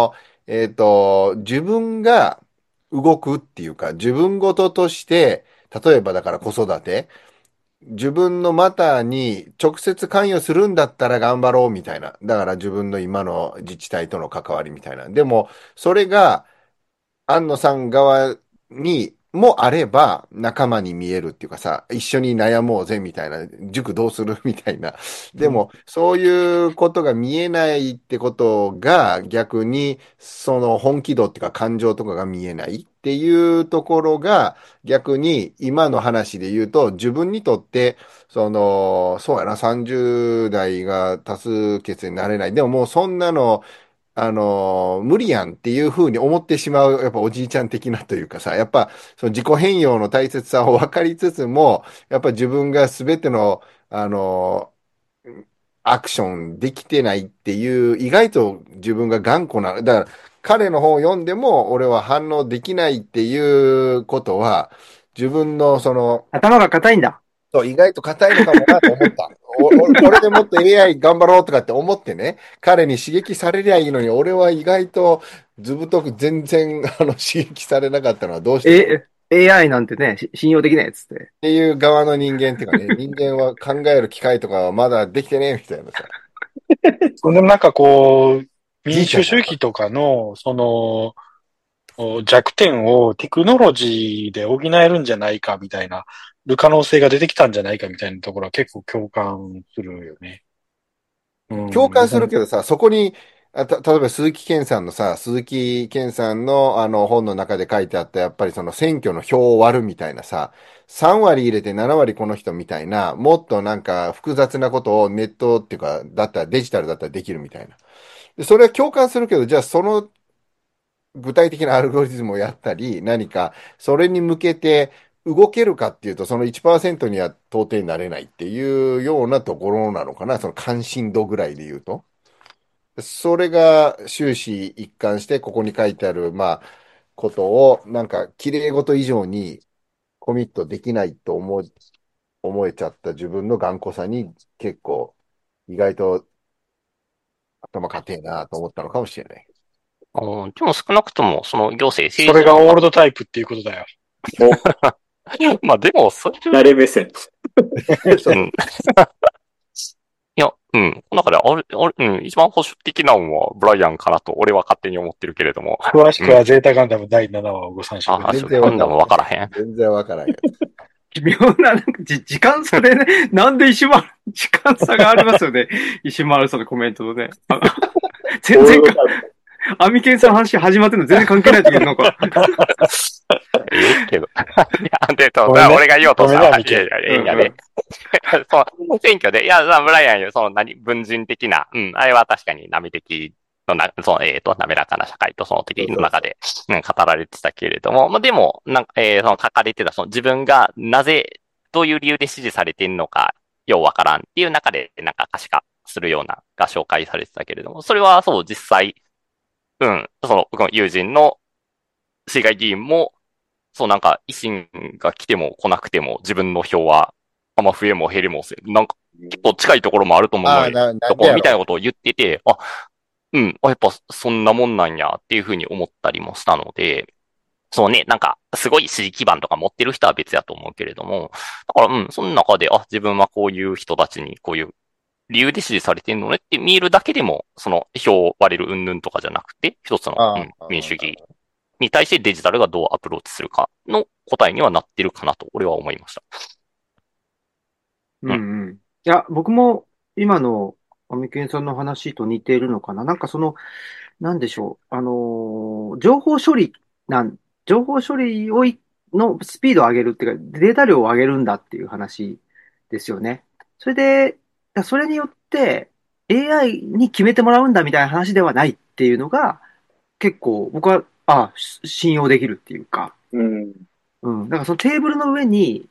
自分が動くっていうか、自分ごととして、例えばだから子育て、自分のマターに直接関与するんだったら頑張ろうみたいな。だから自分の今の自治体との関わりみたいな。でも、それが、安野さん側にもあれば仲間に見えるっていうかさ、一緒に悩もうぜみたいな、塾どうするみたいな。でも、そういうことが見えないってことが逆にその本気度っていうか感情とかが見えないっていうところが逆に今の話で言うと自分にとってそうやな、30代が多数決になれない。でももうそんなの無理やんっていうふうに思ってしまう、やっぱおじいちゃん的なというかさ、やっぱその自己変容の大切さを分かりつつも、やっぱ自分が全ての、 アクションできてないっていう、意外と自分が頑固な、だから彼の本を読んでも俺は反応できないっていうことは、自分のその、 頭が硬いんだ。 そう、意外と硬いのかもなと思った。これでもっと AI 頑張ろうとかって思ってね、彼に刺激されりゃいいのに、俺は意外とずぶとく全然刺激されなかったのはどうしてか。 AI なんてね、信用できないっつって。 っていう側の人間っていうかね、人間は考える機会とかはまだできてねえみたいなさ。 でもなんかこう、民主じいちゃんだ主義とかの、弱点をテクノロジーで補えるんじゃないかみたいな、る可能性が出てきたんじゃないかみたいなところは結構共感するよね。 共感するけどさ、そこに、例えば鈴木健さんの本の中で書いてあった、やっぱりその選挙の票を割るみたいなさ、3割入れて7割この人みたいな、もっとなんか複雑なことをネットっていうか、だったらデジタルだったらできるみたいな。で、それは共感するけど、じゃあその具体的なアルゴリズムをやったり、何かそれに向けて動けるかっていうと、その1%には到底なれないっていうようなところなのかな、その関心度ぐらいで言うと。それが終始一貫して、ここに書いてある、ことを、なんか、綺麗事以上にコミットできないと思えちゃった自分の頑固さに結構、意外と頭固いなと思ったのかもしれない。 でも少なくとも、その行政、 それがオールドタイプっていうことだよ。 まあでも、それ誰目線。 うん。いや、うん。この中で、一番保守的なのはブライアンかなと、俺は勝手に思ってるけれども。 詳しくはゼータガンダム第7話をご参照ください。 全然わからん。 ガンダムわからへん。 全然わからんよ。 微妙な、なんか時間差でね、なんで時間差がありますよね。石丸さんのコメントのね。全然アミケンさんの話始まってるの全然関係ない時になんか。 けど。いや、俺が言おうとしたら、いやね。そう、選挙で、いや、ブライアンよ、文人的な、あれは確かに波的の滑らかな社会とその的の中で、語られてたけれども、でも、書かれてた、自分がなぜ、どういう理由で支持されているのか、ようわからんっていう中で、可視化するようなが紹介されてたけれども、それはそう、実際、僕の友人の市議員も、維新が来ても来なくても自分の票はあんま増えも減りもせん。結構近いところもあると思うのに、みたいなことを言ってて、やっぱそんなもんなんやっていうふうに思ったりもしたので、そうね、すごい支持基盤とか持ってる人は別やと思うけれども、だから、その中で、自分はこういう人たちにこういう理由で支持されてるのねって見えるだけでも、その票を割れる云々とかじゃなくて、一つの、民主主義に対してデジタルがどうアプローチするかの答えにはなってるかなと、俺は思いました。 うんうん。いや、僕も今のアミケンさんの話と似ているのかな。なんでしょう。情報処理のスピードを上げるっていうか、データ量を上げるんだっていう話ですよね。それで、それによって AI に決めてもらうんだみたいな話ではないっていうのが、結構僕は、信用できるっていうか、 うん。 だからそのテーブルの上に、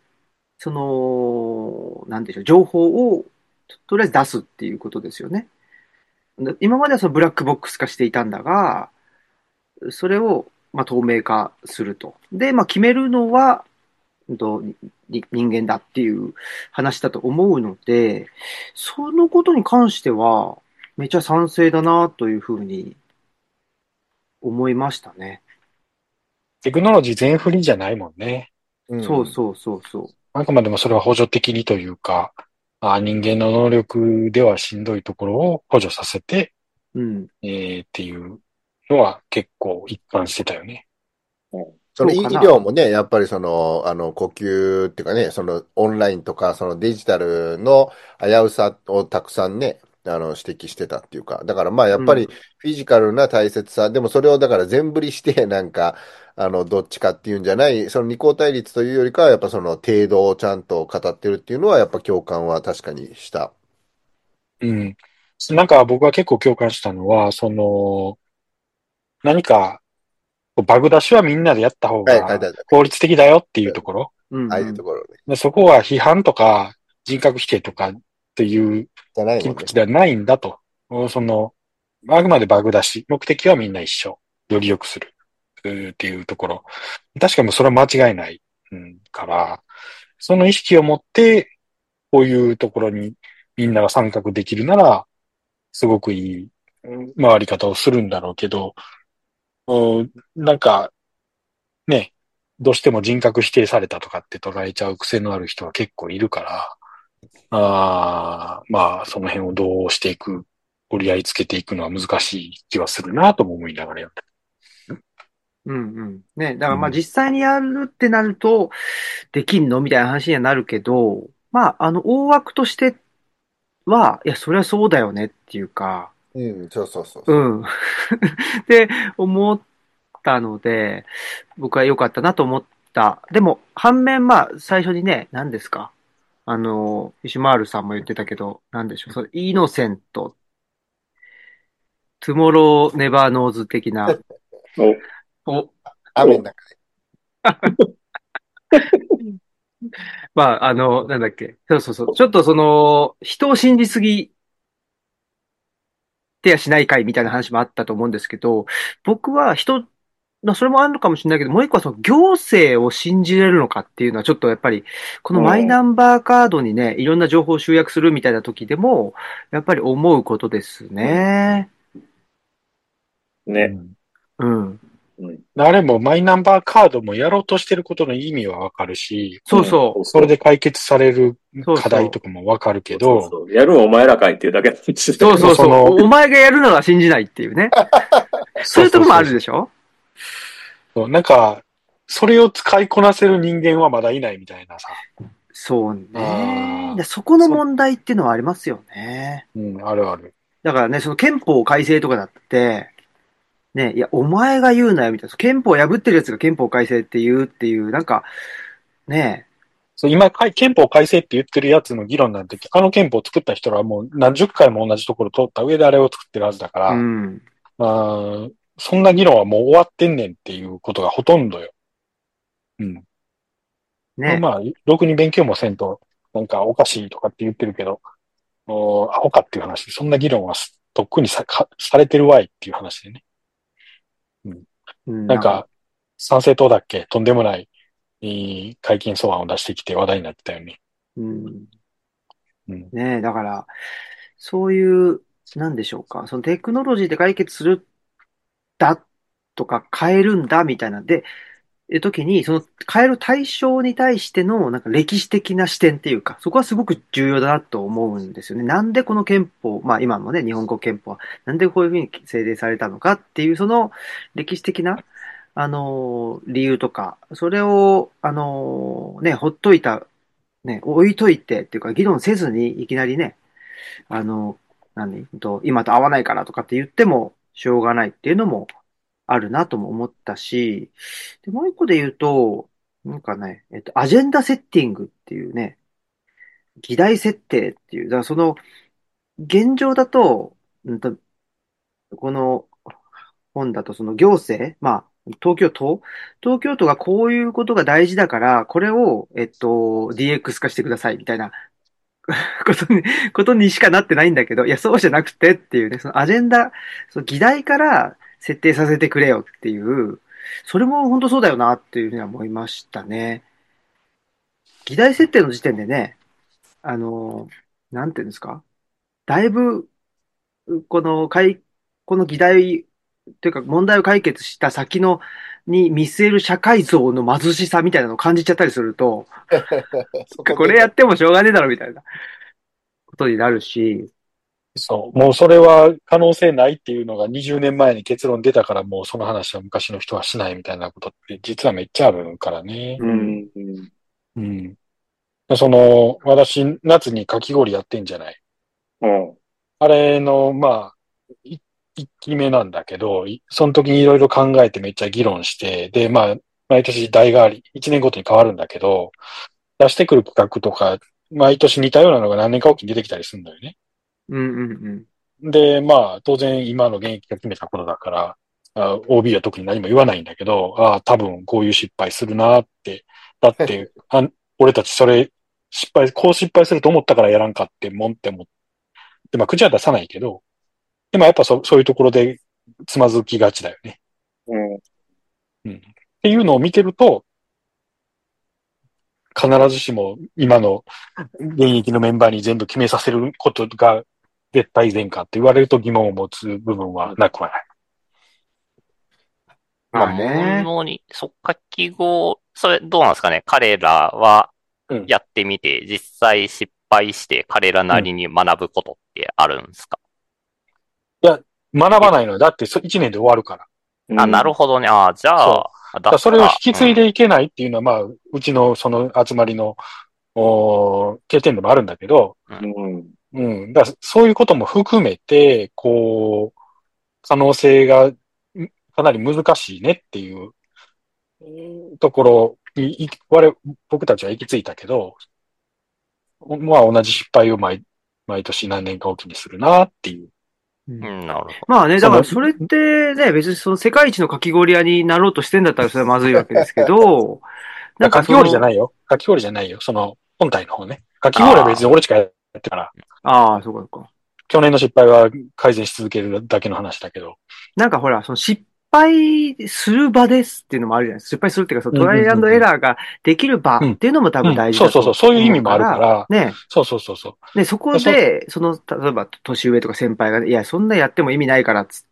なんでしょう、情報をとりあえず出すっていうことですよね。今まではそのブラックボックス化していたんだが、それを透明化すると。で、決めるのは、人間だっていう話だと思うので、そのことに関しては、めちゃ賛成だなというふうに思いましたね。 テクノロジー全振りじゃないもんね。 そうそうそうそう。 あくまでもそれは補助的にというか、人間の能力ではしんどいところを補助させて、っていうのは結構一貫してたよね。 その医療もね、やっぱり呼吸っていうかね、そのオンラインとか、そのデジタルの危うさをたくさんね、指摘してたっていうか、だからやっぱりフィジカルな大切さ、でもそれをだから全振りして、どっちかっていうんじゃない、その二項対立というよりかは、やっぱその程度をちゃんと語ってるっていうのは、やっぱ共感は確かにした。 僕が結構共感したのは、何か、バグ出しはみんなでやった方が効率的だよっていうところ。 ああいうところね。 でそこは批判とか人格否定とかっていうないもんね。 切り口ではないんだと。その、あくまでバグだし、目的はみんな一緒。より良くする。っていうところ。確かにそれは間違いない、から、その意識を持って、こういうところにみんなが参画できるなら、すごくいい回り方をするんだろうけど、なんかね、どうしても人格否定されたとかって捉えちゃう癖のある人は結構いるから、まあ、その辺をどうしていく、折り合いつけていくのは難しい気はするなとも思いながらやってうんうん。ね、だからまある。 実際にやるってなると、できんのみたいな話にはなるけど、まあ、大枠としては、いや、そりゃそうだよねっていうか、 うん、そうそうそうそう。 うん。って思ったので、僕は良かったなと思った。でも、反面、まあ、最初にね、何ですか。石丸さんも言ってたけど、何でしょう。それ、イノセント、トゥモローネバーノーズ的な、 お、 お、 雨の中まあ、なんだっけ。そうそうそう。ちょっと人を信じすぎてやしないかいみたいな話もあったと思うんですけど、僕はまあそれもあるのかもしれないけど、もう一個はその行政を信じれるのかっていうのはちょっとやっぱり、このマイナンバーカードにね、いろんな情報を集約するみたいな時でも、やっぱり思うことですね。 ね。 うん。 うん。 あれもマイナンバーカードもやろうとしてることの意味はわかるし、 そうそそれで解決されるう。そう課題とそう。 かもわかるけそうど、 そう。やるんお前らかいっていうだけの話だけど。 そうそうそう。 そのお前がやるなら信じないっていうね。そういうとこもあるでしょ？ そうなんか、それを使いこなせる人間はまだいないみたいなさ。 そうね。 あそこの問題っていうのはありますよね。 あるある。 だからね、その憲法改正とかだって、ね、いや、お前が言うなよ、みたいな。憲法を破ってるやつが憲法改正って言うっていう、なんか、ね、 そう今、憲法改正って言ってるやつの議論なんて、あの憲法を作った人らはもう何十回も同じところ通った上であれを作ってるはずだかうら、 ん。 まあ、そんな議論はもう終わってんねんっていうことがほとんどよ。うん。 ね。 まあ、ろくに勉強もせんと、なんかおかしいとかって言ってるけど、アホかっていう話で、そんな議論はとっくにされてるわいっていう話でね。うん。 うん、なんか、 なんか、参政党だっけとんでもない、改憲草案を出してきて話題になってたよね。 うん。 うん。 ね、だから、そういう、なんでしょうか。そのテクノロジーで解決するんだとか変えるんだみたいなんで、時に、その変える対象に対しての、なんか歴史的な視点っていうか、そこはすごく重要だなと思うんですよね。なんでこの憲法、まあ今もね、日本国憲法は、なんでこういうふうに制定されたのかっていう、その歴史的な、理由とか、それを、ね、ほっといた、ね、置いといてっていうか、議論せずにいきなりね、あの、今と合わないからとかって言ってもしょうがないっていうのもあるなとも思ったし、で、もう一個で言うと、なんかね、アジェンダセッティングっていうね、議題設定っていう、だからその、現状だと、この本だとその行政、まあ、東京都がこういうことが大事だから、これを、DX 化してくださいみたいなことにしかなってないんだけど、いや、そうじゃなくてっていうね、そのアジェンダ、その議題から設定させてくれよっていう、それも本当そうだよなっていうふうには思いましたね。議題設定の時点でね、あの、なんていうんですか、だいぶ、この、この議題というか問題を解決した先の、に見据える社会像の貧しさみたいなのを感じちゃったりすると、 そこで、 これやってもしょうがねえだろみたいなことになるし、 そう。もうそれは可能性ないっていうのが20年前に結論出たからもうその話は昔の人はしないみたいなことって実はめっちゃあるからね。 うん。 うん。私、夏にかき氷やってんじゃない。 うん。 あれの、まあ、一期目なんだけど、その時にいろいろ考えてめっちゃ議論して、で、まあ、毎年代替わり、一年ごとに変わるんだけど、出してくる企画とか、毎年似たようなのが何年かおきに出てきたりするんだよね。 うんうんで、まあ、当然今の現役が決めたことだから、OB は特に何も言わないんだけど、多分こういう失敗するなって。だって、俺たちそれ、こう失敗すると思ったからやらんかってもんって思って、 で、まあ、口は出さないけど、でもやっぱそういうところでつまずきがちだよね。うん。っていうのを見てると、必ずしも今の現役のメンバーに全部決めさせることが絶対善かって言われると疑問を持つ部分はなくはない。 まあ、 まあね。 ものに、速化記号、それどうなんですかね。彼らはうん。 やってみて、実際失敗して彼らなりに学ぶことってあるんですか？ いや、学ばないのよ。だって1年で終わるから。 あ、なるほどね。あ、じゃそあ、 だからそれを引き継いうん、 でいけないっていうのは、まあ、うちのその集まりの欠点でもあるんだけど、うん。だからそういうことも含めて、こう、可能性がかなり難しいねっていうところに、僕たちは行き着いたけど、まあ同じ失敗を毎年何年かおきにするなっていう。 うんうん、なるほど。 まあね、 そのだからそれってね、別にその世界一のかき氷屋になろうとしてんだったらそれはまずいわけですけど、なんかかき氷じゃないよ。かき氷じゃないよ。その本体の方ね。かき氷は別に俺しかやってから、 ああ、そうかそうか。 去年の失敗は改善し続けるだけの話だけど。 なんかほら、その失敗する場ですっていうのもあるじゃないですか。失敗するっていうか、そのトライアンドエラーができる場っていうのも多分大事だとそういう意味もあるか思うから、 ら。 ね。 そう。 で、そこで、例えば年上とか先輩が、いや、そんなやっても意味ないからっつって、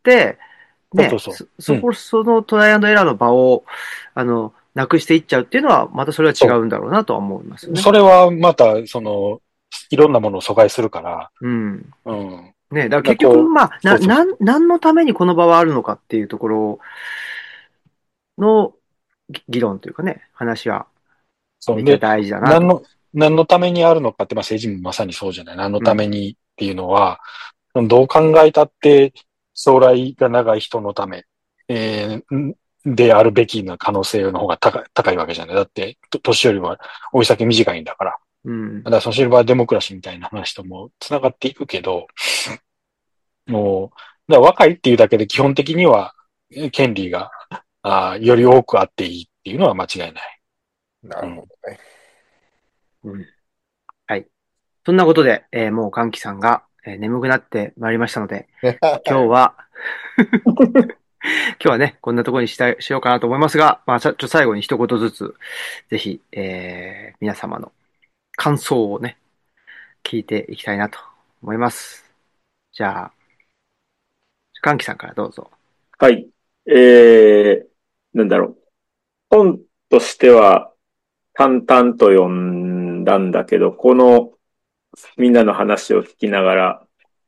ね、そのトライアンドエラーの場を、なくしていっちゃうっていうのは、またそれは違うんだろうなとは思いますよね。 それはまた、いろんなものを阻害するから。 うん。 うん。 ね、だから結局、まあ、何のためにこの場はあるのかっていうところの議論というかね、話はめっちゃ大事だなと。 何のためにあるのかって、まあ政治もまさにそうじゃない。何のためにっていうのは、どう考えたって将来が長い人のため、であるべきな可能性の方が高いわけじゃない。だって、年寄りは追い先短いんだから。 うん。 だからそのシルバーデモクラシーみたいな話とも繋がっていくけど、もう、だから若いっていうだけで基本的には権利がより多くあっていいっていうのは間違いない。 なるほどね。 うん。はい。そんなことで、もう歓喜さんが、眠くなってまいりましたので、今日は今日はね、こんなところにしようかなと思いますが、まあ、最後に一言ずつ、ぜひ、皆様の感想をね、聞いていきたいなと思います。じゃあ、歓喜さんからどうぞ。 はい。なんだろう。本としては淡々と読んだんだけど、このみんなの話を聞きながら、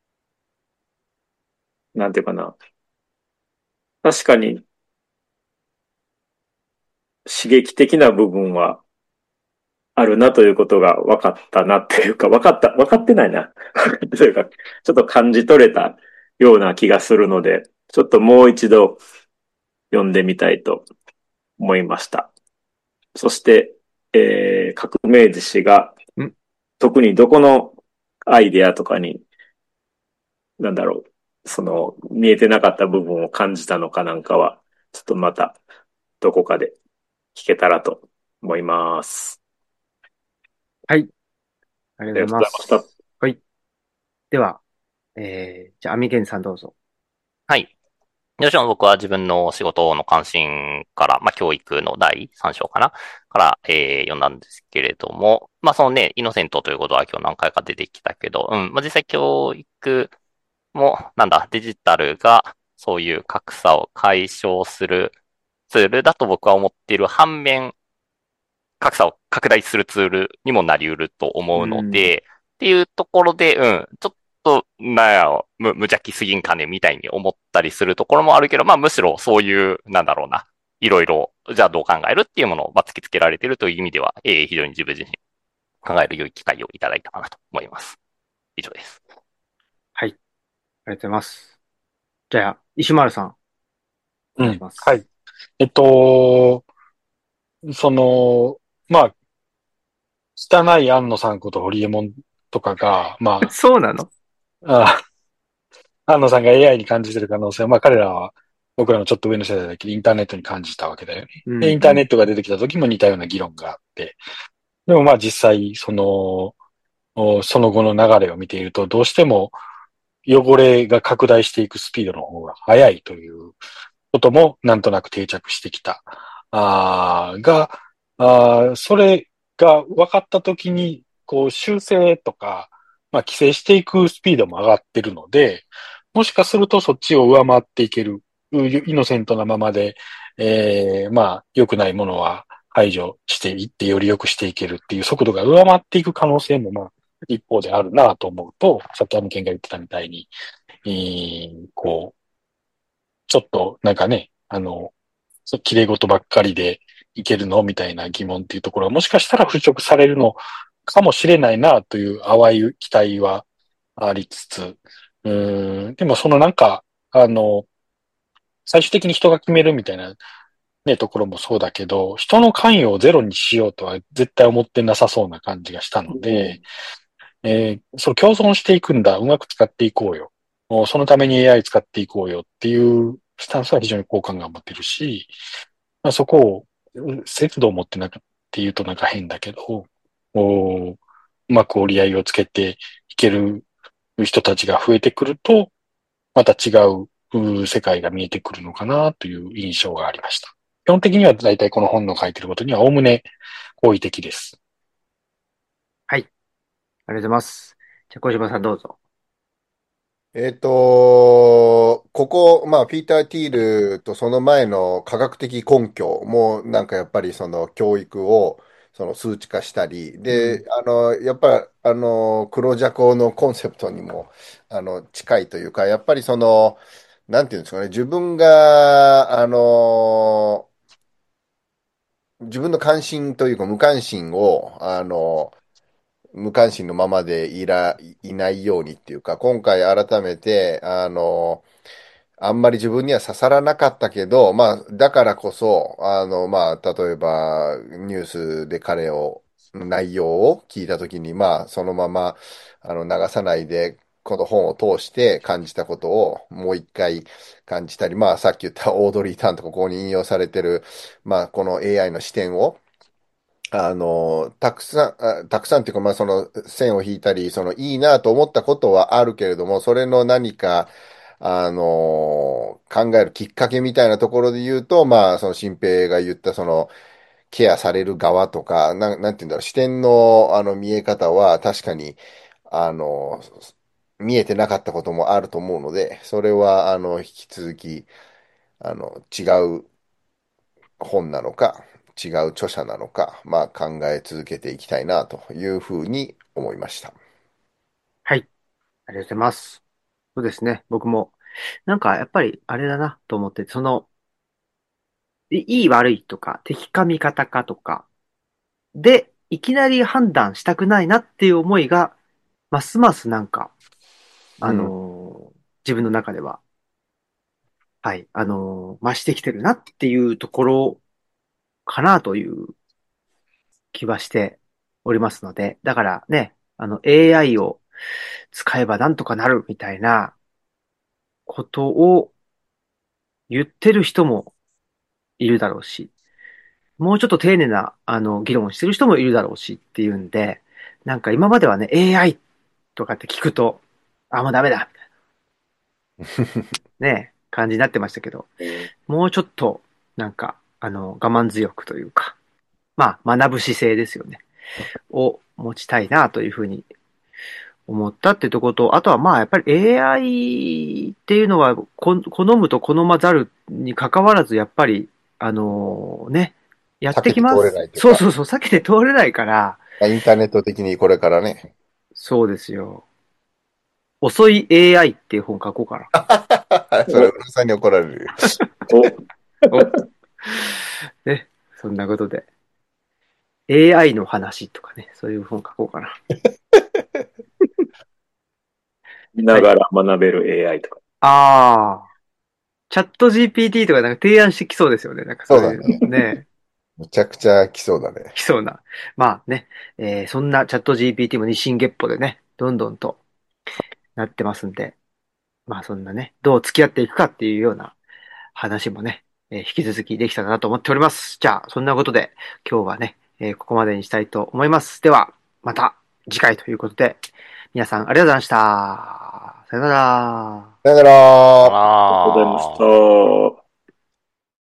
なんていうかな。確かに刺激的な部分はあるなということが分かったなっていうか、分かってないな。というか、ちょっと感じ取れたような気がするので、ちょっともう一度読んでみたいと思いました。そして、革命児氏が、特にどこのアイデアとかに、なんだろう、見えてなかった部分を感じたのかなんかは、ちょっとまた、どこかで聞けたらと思います。 はい。ありがとうございます。 ありがとうございました。 はい。では、じゃあ、アミケンさんどうぞ。 はい。もちろん僕は自分の仕事の関心から、まあ、教育の第3章かなから、読んだんですけれども、まあ、そのね、イノセントということは今日何回か出てきたけど、まあ、実際教育も、デジタルがそういう格差を解消するツールだと僕は思っている反面、格差を拡大するツールにもなり得ると思うので、っていうところで、ちょっと、無邪気すぎんかねみたいに思ったりするところもあるけど、まあむしろそういう、いろいろ、じゃあどう考えるっていうものを突きつけられているという意味では、非常に自分自身考える良い機会をいただいたかなと思います。以上です。 はい。ありがとうございます。じゃあ、石丸さん。お願いします。 はい。まあ、汚い庵野さんことホリエモンとかが、まそうなの？ 庵野さんが AI に感じてる可能性は、まあ彼らは僕らのちょっと上の世代だけどインターネットに感じたわけだよね。で、インターネットが出てきた時も似たような議論があって、でもまあ実際、その後の流れを見ていると、どうしても、 汚れが拡大していくスピードの方が速いということもなんとなく定着してきた。それが分かったときに、こう修正とか、まあ規制していくスピードも上がってるので、もしかするとそっちを上回っていける。イノセントなままで、まあ良くないものは排除していってより良くしていけるっていう速度が上回っていく可能性もまあ一方であるなと思うと、さっきアムケンが言ってたみたいに、こう、ちょっとなんかね、綺麗事ばっかりでいけるのみたいな疑問っていうところはもしかしたら払拭されるのかもしれないなという淡い期待はありつつ、でもそのなんか、最終的に人が決めるみたいなね、ところもそうだけど、人の関与をゼロにしようとは絶対思ってなさそうな感じがしたので、その共存していくんだ、うまく使っていこうよ。もうそのために AI 使っていこうよっていうスタンスは非常に好感が持てるし、まあ、そこを節度を持ってなくっていうとなんか変だけど、うまく折り合いをつけていける人たちが増えてくると、また違う世界が見えてくるのかなという印象がありました。基本的には大体この本の書いてることにはおおむね好意的です。 はい。ありがとうございます。じゃあ、小島さんどうぞ。 ここ、まあ、ピーター・ティールとその前の科学的根拠も、なんかやっぱりその教育をその数値化したり、 うん。 で、やっぱり、黒ジャコのコンセプトにも、近いというか、やっぱりその、なんていうんですかね、自分の関心というか無関心を、無関心のままでいないようにっていうか、今回改めて、あんまり自分には刺さらなかったけど、まあ、だからこそ、まあ、例えば、ニュースで内容を聞いたときに、まあ、そのまま、流さないで、この本を通して感じたことをもう一回感じたり、まあ、さっき言ったオードリー・タンとかここに引用されてる、まあ、この AI の視点を、たくさんっていうか、まあ、その線を引いたり、そのいいなと思ったことはあるけれども、それの何か、考えるきっかけみたいなところで言うと、まあ、その新平が言ったその、ケアされる側とか、なんていうんだろう、視点の、見え方は確かに、あの、見えてなかったこともあると思うので、それは、引き続き、違う本なのか、違う著者なのか、まあ考え続けていきたいなというふうに思いました。 はい。ありがとうございます。そうですね。僕も、なんか、やっぱり、あれだなと思ってて、いい悪いとか、敵か味方かとか、で、いきなり判断したくないなっていう思いが、ますますなんか、 うん。 自分の中では、はい、増してきてるなっていうところかなという気はしておりますので、だからね、AI を使えばなんとかなるみたいなことを言ってる人もいるだろうし、もうちょっと丁寧な、議論をしてる人もいるだろうしっていうんで、なんか今まではね、AI とかって聞くと、あ、もうダメだ、ね、感じになってましたけど、もうちょっと、なんか、我慢強くというか、まあ、学ぶ姿勢ですよね。を持ちたいなというふうに思ったってとこと、あとはまあ、やっぱり AI っていうのは、好むと好まざるに関わらず、やっぱり、ね、やって避けて通れきます。 ないというか、 そうそうそう、避けて通れないから、 インターネット的にこれからね。 そうですよ。遅い AI っていう本書こうかそれ、うるさんに怒られるよ。 な。お、ね、そんなことで。AI の話とかね、そういう本書こうかな。 見はい。 ながら学べる AI とか。 ああ、チャット GPT とかなんか提案してきそうですよね。なんかそういうそうだね。 のね、 むちゃくちゃ来そうだね。 来そうな。まあね、そんなチャット GPT も日進月歩でね、どんどんとなってますんで、まあそんなね、どう付き合っていくかっていうような話もね、引き続きできたらなと思っております。じゃあ、そんなことで今日はね、ここまでにしたいと思います。では、また次回ということで、皆さんありがとうございました。 さよなら。 さよなら。 ありがとうございました。